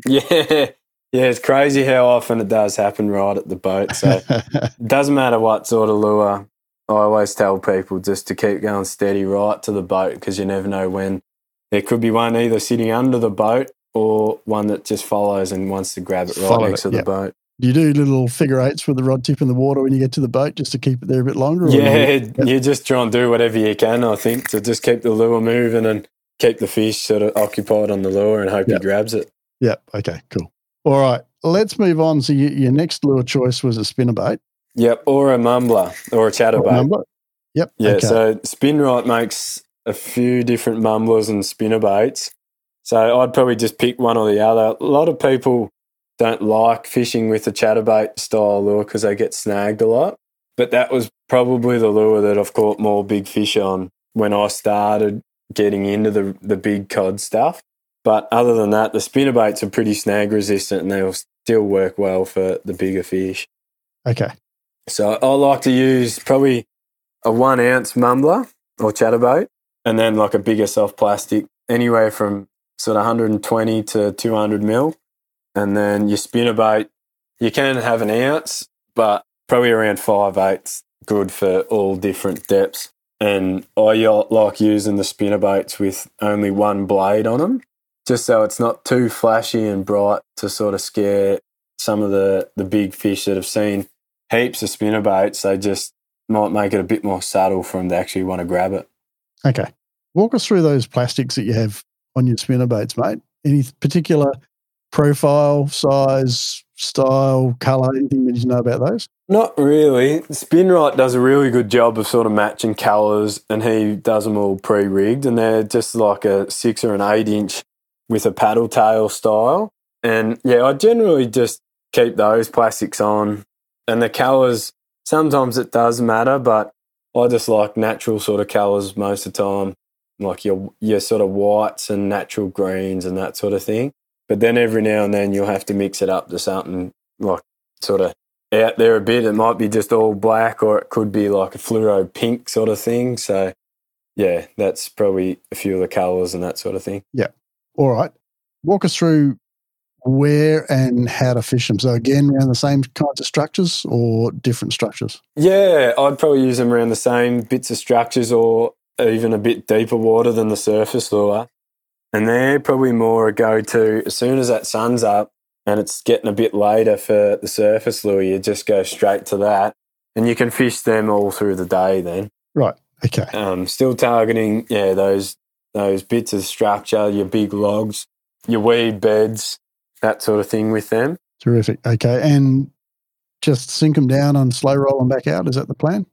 Yeah, it's crazy how often it does happen right at the boat. So it doesn't matter what sort of lure. I always tell people just to keep going steady right to the boat, because you never know when. There could be one either sitting under the boat or one that just follows and wants to grab it right next to the boat. Do you do little figure eights with the rod tip in the water when you get to the boat just to keep it there a bit longer? You just try and do whatever you can, I think, to just keep the lure moving and keep the fish sort of occupied on the lure and hope he grabs it. Yeah, okay, cool. All right, let's move on. So your next lure choice was a spinnerbait. Yep, or a mumbler or a chatterbait. Yep. Yeah, okay. So Spinrite makes a few different mumblers and spinnerbaits. So I'd probably just pick one or the other. A lot of people don't like fishing with a chatterbait style lure because they get snagged a lot. But that was probably the lure that I've caught more big fish on when I started getting into the big cod stuff. But other than that, the spinnerbaits are pretty snag resistant and they'll still work well for the bigger fish. Okay. So I like to use probably a 1 ounce mumbler or chatterbait and then like a bigger soft plastic, anywhere from sort of 120 to 200 mil. And then your spinnerbait, you can have 1 ounce, but probably around 5/8, good for all different depths. And I like using the spinnerbaits with only one blade on them, just so it's not too flashy and bright to sort of scare some of the big fish that have seen heaps of spinnerbaits. They just might make it a bit more subtle for them to actually want to grab it. Okay. Walk us through those plastics that you have on your spinnerbaits, mate. Any particular profile, size, style, colour, anything we need to know about those? Not really. Spinrite does a really good job of sort of matching colours, and he does them all pre-rigged, and they're just like a 6 or an 8 inch with a paddle tail style. And yeah, I generally just keep those plastics on. And the colours, sometimes it does matter, but I just like natural sort of colours most of the time, like your sort of whites and natural greens and that sort of thing. But then every now and then you'll have to mix it up to something like sort of out there a bit. It might be just all black, or it could be like a fluoro pink sort of thing. So yeah, that's probably a few of the colours and that sort of thing. Yeah. All right. Walk us through where and how to fish them. So again, around the same kinds of structures or different structures? Yeah, I'd probably use them around the same bits of structures or even a bit deeper water than the surface lure. And they're probably more a go-to as soon as that sun's up and it's getting a bit later for the surface lure, you just go straight to that. And you can fish them all through the day then. Right, okay. Still targeting, those bits of structure, your big logs, your weed beds, that sort of thing with them. Terrific. Okay. And just sink them down and slow roll them back out. Is that the plan?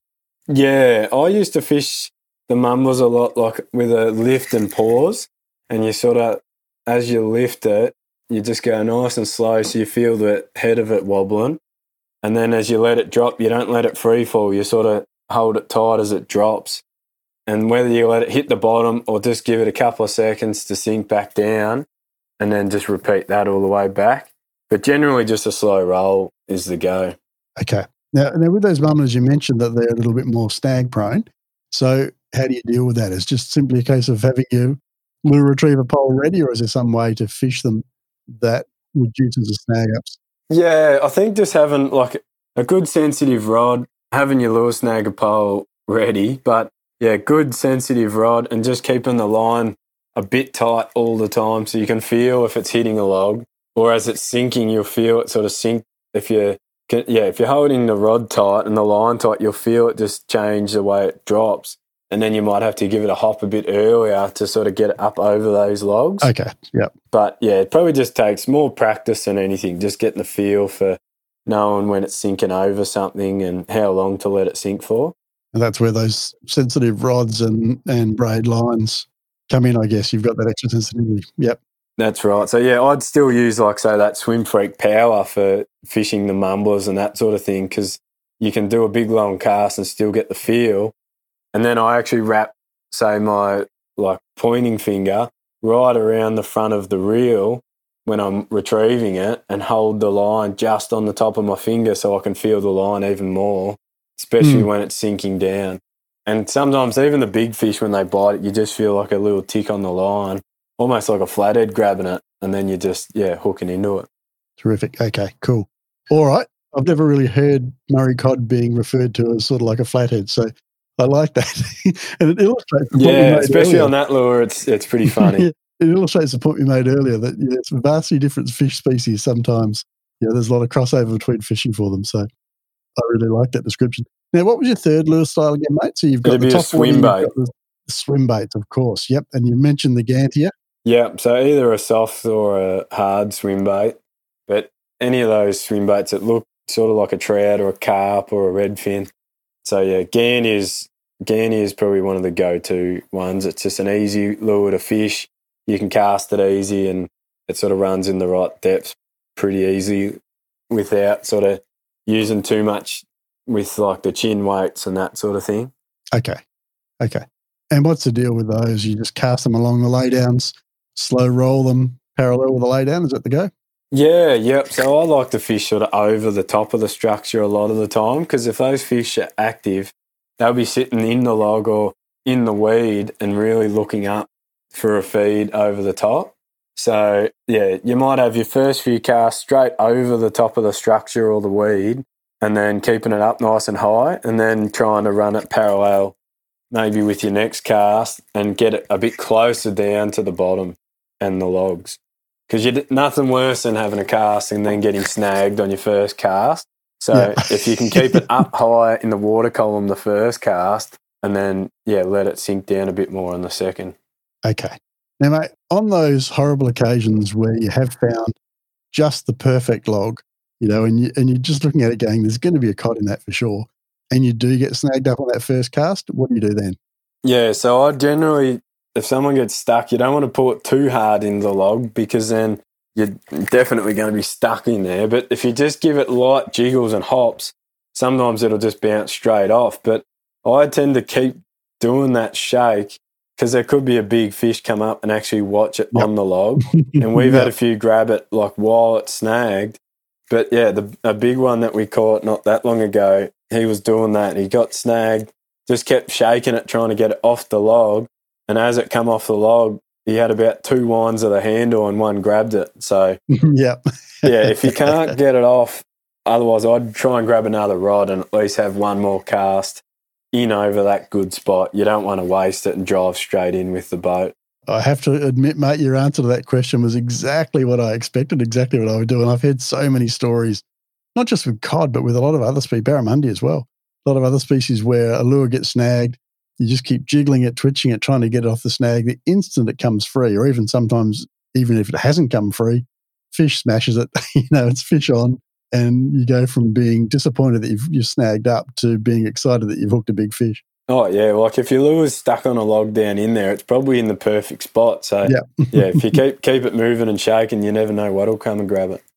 Yeah, I used to fish the mumbles a lot, like with a lift and pause, and you sort of, as you lift it, you just go nice and slow, so you feel the head of it wobbling, and then as you let it drop, you don't let it free fall. You sort of hold it tight as it drops, and whether you let it hit the bottom or just give it a couple of seconds to sink back down, and then just repeat that all the way back. But generally, just a slow roll is the go. Okay. Now with those mumblers, you mentioned that they're a little bit more snag prone. So how do you deal with that? Is just simply a case of having your lure retriever pole ready, or is there some way to fish them that reduces the snag ups? Yeah, I think just having like a good sensitive rod, having your lure snagger pole ready, but yeah, good sensitive rod, and just keeping the line a bit tight all the time so you can feel if it's hitting a log, or as it's sinking, you'll feel it sort of sink. If you're holding the rod tight and the line tight, you'll feel it just change the way it drops. And then you might have to give it a hop a bit earlier to sort of get it up over those logs. Okay, yep. But yeah, it probably just takes more practice than anything, just getting the feel for knowing when it's sinking over something and how long to let it sink for. And that's where those sensitive rods and braid lines come in, I guess. You've got that extra sensitivity. Yep. That's right. So yeah, I'd still use, like, say, that Swim Freak power for fishing the mumblers and that sort of thing, because you can do a big long cast and still get the feel. And then I actually wrap, say, my like pointing finger right around the front of the reel when I'm retrieving it, and hold the line just on the top of my finger so I can feel the line even more, especially when it's sinking down. And sometimes even the big fish, when they bite it, you just feel like a little tick on the line, almost like a flathead grabbing it, and then you're just, hooking into it. Terrific. Okay, cool. All right. I've never really heard Murray cod being referred to as sort of like a flathead, so I like that. And it illustrates the point you made especially earlier. on that lure, it's pretty funny. It illustrates the point we made earlier that it's vastly different fish species sometimes. There's a lot of crossover between fishing for them, so I really like that description. Now, what was your third lure style again, mate? So you've got It'd the be a top swim water, bait. you've got the swim baits, of course. Yep, and you mentioned the Gantia. Yeah, so either a soft or a hard swim bait, but any of those swim baits that look sort of like a trout or a carp or a redfin. So yeah, Gantia is probably one of the go-to ones. It's just an easy lure to fish. You can cast it easy, and it sort of runs in the right depth pretty easy without sort of using too much with like the chin weights and that sort of thing. Okay. And what's the deal with those? You just cast them along the laydowns, slow roll them parallel with the laydown? Is that the go? Yeah, yep. So I like to fish sort of over the top of the structure a lot of the time, because if those fish are active, they'll be sitting in the log or in the weed and really looking up for a feed over the top. So, yeah, you might have your first few casts straight over the top of the structure or the weed, and then keeping it up nice and high, and then trying to run it parallel maybe with your next cast and get it a bit closer down to the bottom and the logs. Because nothing worse than having a cast and then getting snagged on your first cast. So if you can keep it up high in the water column the first cast, and then, let it sink down a bit more on the second. Okay. Now, mate, on those horrible occasions where you have found just the perfect log, and you're just looking at it going, there's going to be a cod in that for sure, and you do get snagged up on that first cast, what do you do then? Yeah, so I generally, if someone gets stuck, you don't want to pull it too hard in the log, because then you're definitely going to be stuck in there. But if you just give it light jiggles and hops, sometimes it'll just bounce straight off. But I tend to keep doing that shake, because there could be a big fish come up and actually watch it on the log. And we've had a few grab it like while it's snagged. But a big one that we caught not that long ago, he was doing that. He got snagged, just kept shaking it, trying to get it off the log. And as it come off the log, he had about 2 winds of the handle and one grabbed it. So, if you can't get it off, otherwise I'd try and grab another rod and at least have one more cast in over that good spot. You don't want to waste it and drive straight in with the boat. I have to admit, mate, your answer to that question was exactly what I expected, exactly what I would do. And I've heard so many stories, not just with cod, but with a lot of other species, barramundi as well. A lot of other species where a lure gets snagged, you just keep jiggling it, twitching it, trying to get it off the snag. The instant it comes free, or even sometimes, even if it hasn't come free, fish smashes it. It's fish on, and you go from being disappointed that you've snagged up to being excited that you've hooked a big fish. Oh, yeah. Like if your lure's stuck on a log down in there, it's probably in the perfect spot. So, yeah, if you keep it moving and shaking, you never know what'll come and grab it.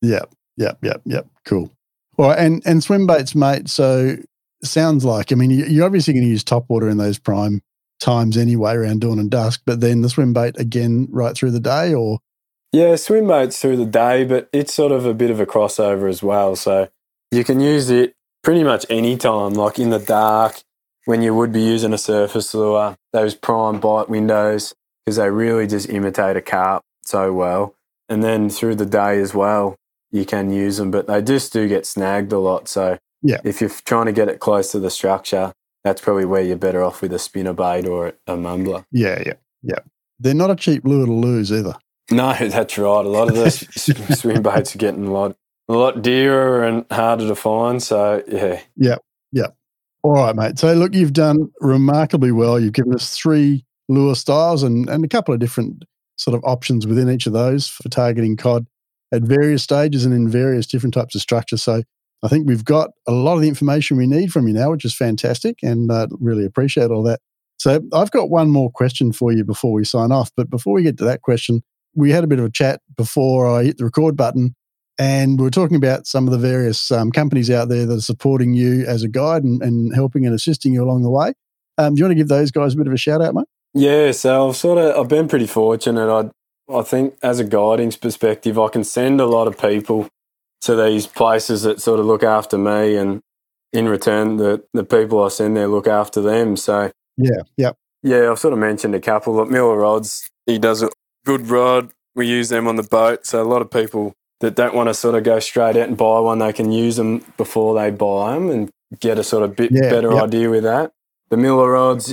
Yeah. Cool. All right, and swim baits, mate. So, sounds like, I mean, you're obviously going to use topwater in those prime times anyway, around dawn and dusk, but then the swim bait again right through the day, or? Yeah, swim baits through the day, but it's sort of a bit of a crossover as well. So, you can use it pretty much any time, like in the dark, when you would be using a surface lure, those prime bite windows, because they really just imitate a carp so well. And then through the day as well, you can use them, but they just do get snagged a lot. So if you're trying to get it close to the structure, that's probably where you're better off with a spinnerbait or a mumbler. Yeah. They're not a cheap lure to lose either. No, that's right. A lot of the swim baits are getting a lot dearer and harder to find. So, yeah. Yeah. All right, mate. So, look, you've done remarkably well. You've given us 3 lure styles and a couple of different sort of options within each of those for targeting cod at various stages and in various different types of structures. So, I think we've got a lot of the information we need from you now, which is fantastic, and really appreciate all that. So, I've got one more question for you before we sign off. But before we get to that question, we had a bit of a chat before I hit the record button, and we were talking about some of the various companies out there that are supporting you as a guide and helping and assisting you along the way. Do you want to give those guys a bit of a shout out, mate? Yeah, so I've been pretty fortunate. I think as a guiding perspective, I can send a lot of people to these places that sort of look after me, and in return, the people I send there look after them. So yeah, I've sort of mentioned a couple. Like Miller Rods, he does a good rod. We use them on the boat, so a lot of people that don't want to sort of go straight out and buy one, they can use them before they buy them and get a sort of better idea with that. The Miller Rods,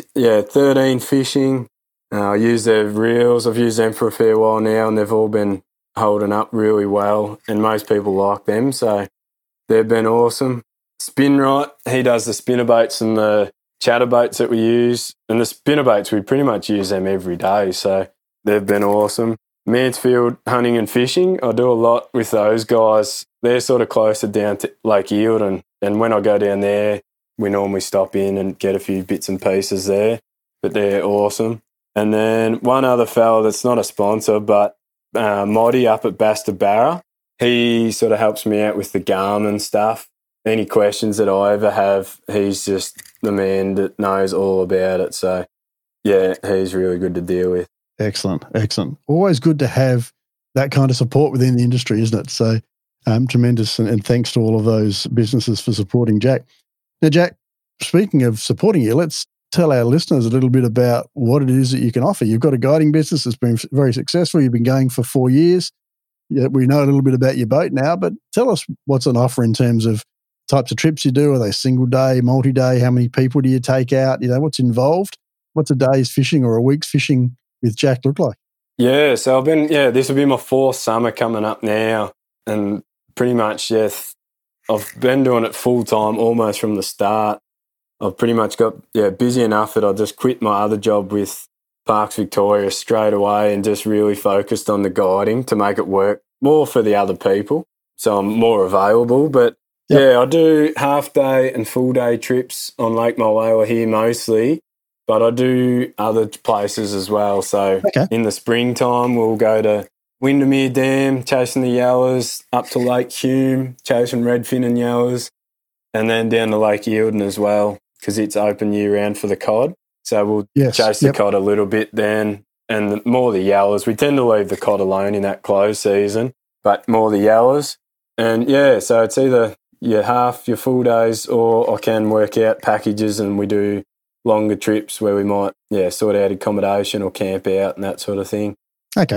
13 Fishing. I use their reels. I've used them for a fair while now, and they've all been holding up really well, and most people like them, so they've been awesome. Spinrite, he does the spinnerbaits and the chatterbaits that we use, and the spinnerbaits, we pretty much use them every day, so they've been awesome. Mansfield Hunting and Fishing, I do a lot with those guys. They're sort of closer down to Lake Eildon, and when I go down there, we normally stop in and get a few bits and pieces there, but they're awesome. And then one other fella that's not a sponsor, but Moddy up at Basta Barra, he sort of helps me out with the Garmin stuff. Any questions that I ever have, he's just the man that knows all about it. So, yeah, he's really good to deal with. Excellent. Always good to have that kind of support within the industry, isn't it? So tremendous, and thanks to all of those businesses for supporting Jack. Now, Jack, speaking of supporting you, let's tell our listeners a little bit about what it is that you can offer. You've got a guiding business that's been very successful. You've been going for 4 years. Yeah, we know a little bit about your boat now, but tell us what's on offer in terms of types of trips you do. Are they single day, multi-day? How many people do you take out? What's involved? What's a day's fishing or a week's fishing with Jack look like? Yeah, so this will be my 4th summer coming up now, and pretty much, I've been doing it full time almost from the start. I've pretty much got busy enough that I just quit my other job with Parks Victoria straight away and just really focused on the guiding to make it work more for the other people. So I'm more available, but I do half day and full day trips on Lake Mulwala here mostly. But I do other places as well. So in the springtime, we'll go to Windermere Dam, chasing the yellows, up to Lake Hume, chasing redfin and yellows, and then down to Lake Eildon as well, because it's open year-round for the cod. So we'll chase the cod a little bit then, and more the yellows. We tend to leave the cod alone in that close season, but more the yellows. And, so it's either your half, your full days, or I can work out packages and we do longer trips where we might, sort out accommodation or camp out and that sort of thing. Okay.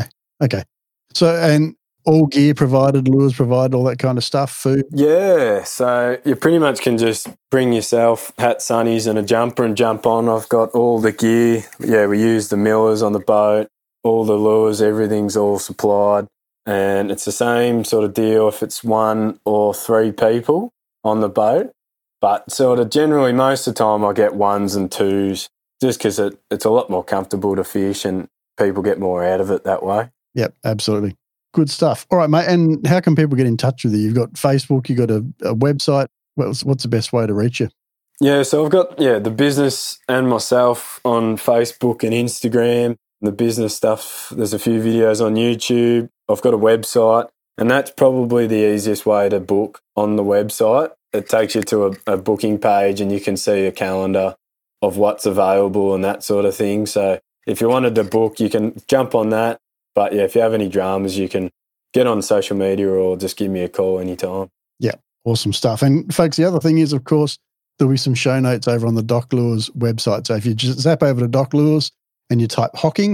So, and all gear provided, lures provided, all that kind of stuff, food? Yeah, so you pretty much can just bring yourself hat, sunnies and a jumper and jump on. I've got all the gear. Yeah, we use the millers on the boat, all the lures, everything's all supplied. And it's the same sort of deal if it's 1 or 3 people on the boat. But sort of generally most of the time I get 1s and 2s just because it's a lot more comfortable to fish and people get more out of it that way. Yep, absolutely. Good stuff. All right, mate. And how can people get in touch with you? You've got Facebook, you've got a website. What's the best way to reach you? Yeah, so I've got the business and myself on Facebook and Instagram. The business stuff, there's a few videos on YouTube. I've got a website, and that's probably the easiest way to book on the website. It takes you to a booking page, and you can see a calendar of what's available and that sort of thing. So if you wanted to book, you can jump on that. But yeah, if you have any dramas, you can get on social media or just give me a call anytime. Yeah, awesome stuff. And folks, the other thing is, of course, there'll be some show notes over on the Doc Lures website. So if you just zap over to Doc Lures and you type Hocking,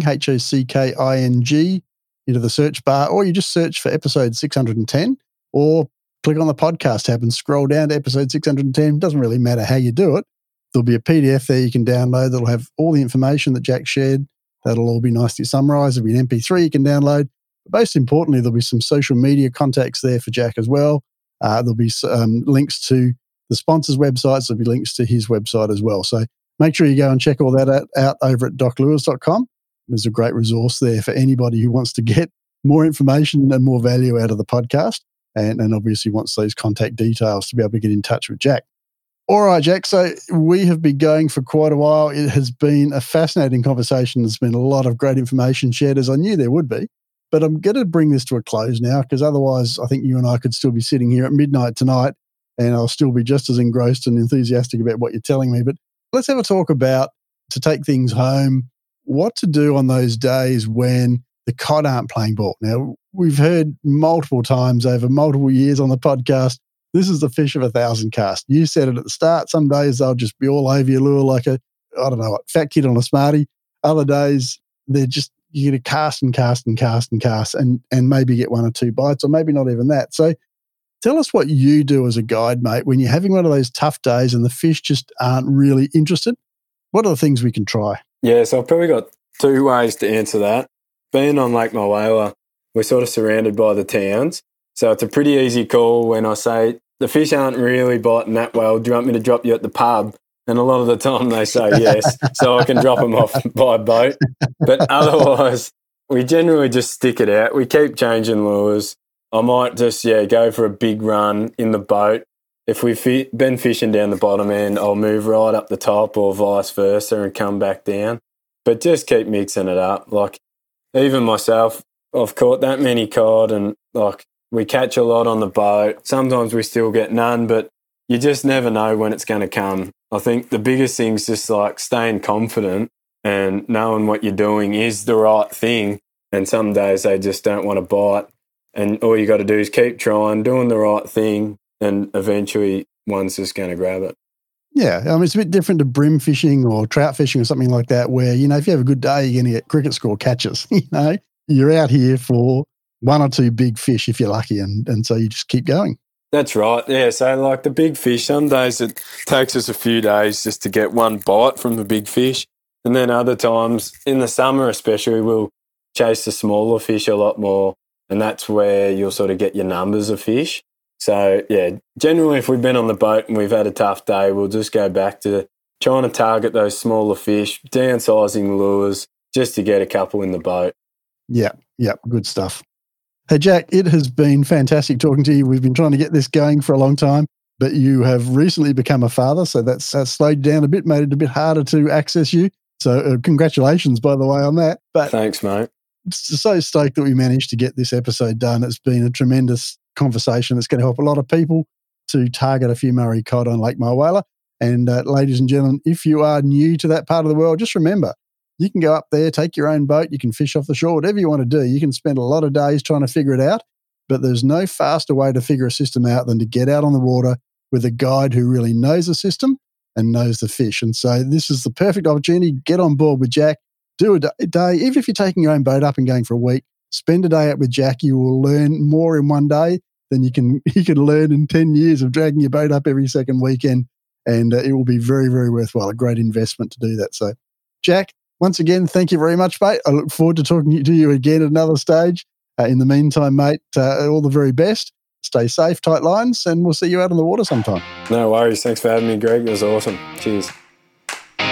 Hocking, into the search bar, or you just search for episode 610, or click on the podcast tab and scroll down to episode 610. Doesn't really matter how you do it. There'll be a PDF there you can download that'll have all the information that Jack shared. That'll all be nicely summarised. There'll be an MP3 you can download. But most importantly, there'll be some social media contacts there for Jack as well. There'll be links to the sponsors' websites. There'll be links to his website as well. So make sure you go and check all that out over at doclures.com. There's a great resource there for anybody who wants to get more information and more value out of the podcast, and obviously wants those contact details to be able to get in touch with Jack. All right, Jack. So we have been going for quite a while. It has been a fascinating conversation. There's been a lot of great information shared, as I knew there would be. But I'm going to bring this to a close now, because otherwise I think you and I could still be sitting here at midnight tonight and I'll still be just as engrossed and enthusiastic about what you're telling me. But let's have a talk about, to take things home, what to do on those days when the cod aren't playing ball. Now, we've heard multiple times over multiple years on the podcast, this is the fish of 1,000 casts. You said it at the start. Some days they'll just be all over your lure like a, I don't know what, fat kid on a Smartie. Other days they're just, you get to cast and cast and cast and cast and maybe get one or two bites, or maybe not even that. So tell us what you do as a guide, mate, when you're having one of those tough days and the fish just aren't really interested. What are the things we can try? Yeah, so I've probably got two ways to answer that. Being on Lake Mulwala, we're sort of surrounded by the towns. So it's a pretty easy call when I say, the fish aren't really biting that well. Do you want me to drop you at the pub? And a lot of the time they say yes, so I can drop them off by boat. But otherwise, we generally just stick it out. We keep changing lures. I might just, go for a big run in the boat. If we've been fishing down the bottom end, I'll move right up the top or vice versa and come back down. But just keep mixing it up. Like, even myself, I've caught that many cod, and like, we catch a lot on the boat. Sometimes we still get none, but you just never know when it's going to come. I think the biggest thing is just like staying confident and knowing what you're doing is the right thing. And some days they just don't want to bite. And all you got to do is keep trying, doing the right thing, and eventually one's just going to grab it. Yeah, I mean, it's a bit different to brim fishing or trout fishing or something like that, where, if you have a good day, you're going to get cricket score catches. You're out here for one or two big fish if you're lucky, and so you just keep going. That's right. Yeah, so like the big fish, some days it takes us a few days just to get one bite from the big fish. And then other times, in the summer especially, we'll chase the smaller fish a lot more, and that's where you'll sort of get your numbers of fish. So, generally if we've been on the boat and we've had a tough day, we'll just go back to trying to target those smaller fish, downsizing lures, just to get a couple in the boat. Yeah, good stuff. Hey, Jack, it has been fantastic talking to you. We've been trying to get this going for a long time, but you have recently become a father, so that's slowed down a bit, made it a bit harder to access you. So congratulations, by the way, on that. But thanks, mate. So stoked that we managed to get this episode done. It's been a tremendous conversation that's going to help a lot of people to target a few Murray cod on Lake Mulwala. And ladies and gentlemen, if you are new to that part of the world, just remember, you can go up there, take your own boat, you can fish off the shore, whatever you want to do. You can spend a lot of days trying to figure it out, but there's no faster way to figure a system out than to get out on the water with a guide who really knows the system and knows the fish. And so this is the perfect opportunity. Get on board with Jack. Do a day, even if you're taking your own boat up and going for a week, spend a day out with Jack. You will learn more in one day than you can learn in 10 years of dragging your boat up every second weekend. And it will be very, very worthwhile, a great investment to do that. So, Jack, once again, thank you very much, mate. I look forward to talking to you again at another stage. In the meantime, mate, all the very best. Stay safe, tight lines, and we'll see you out on the water sometime. No worries. Thanks for having me, Greg. It was awesome. Cheers.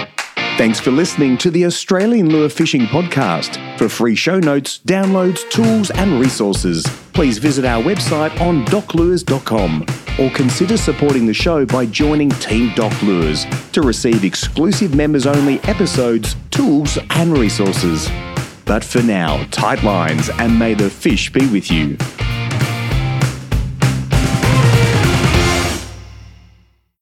Thanks for listening to the Australian Lure Fishing Podcast. For free show notes, downloads, tools and resources, please visit our website on doclures.com or consider supporting the show by joining Team Doc Lures to receive exclusive members-only episodes, tools and resources. But for now, tight lines and may the fish be with you.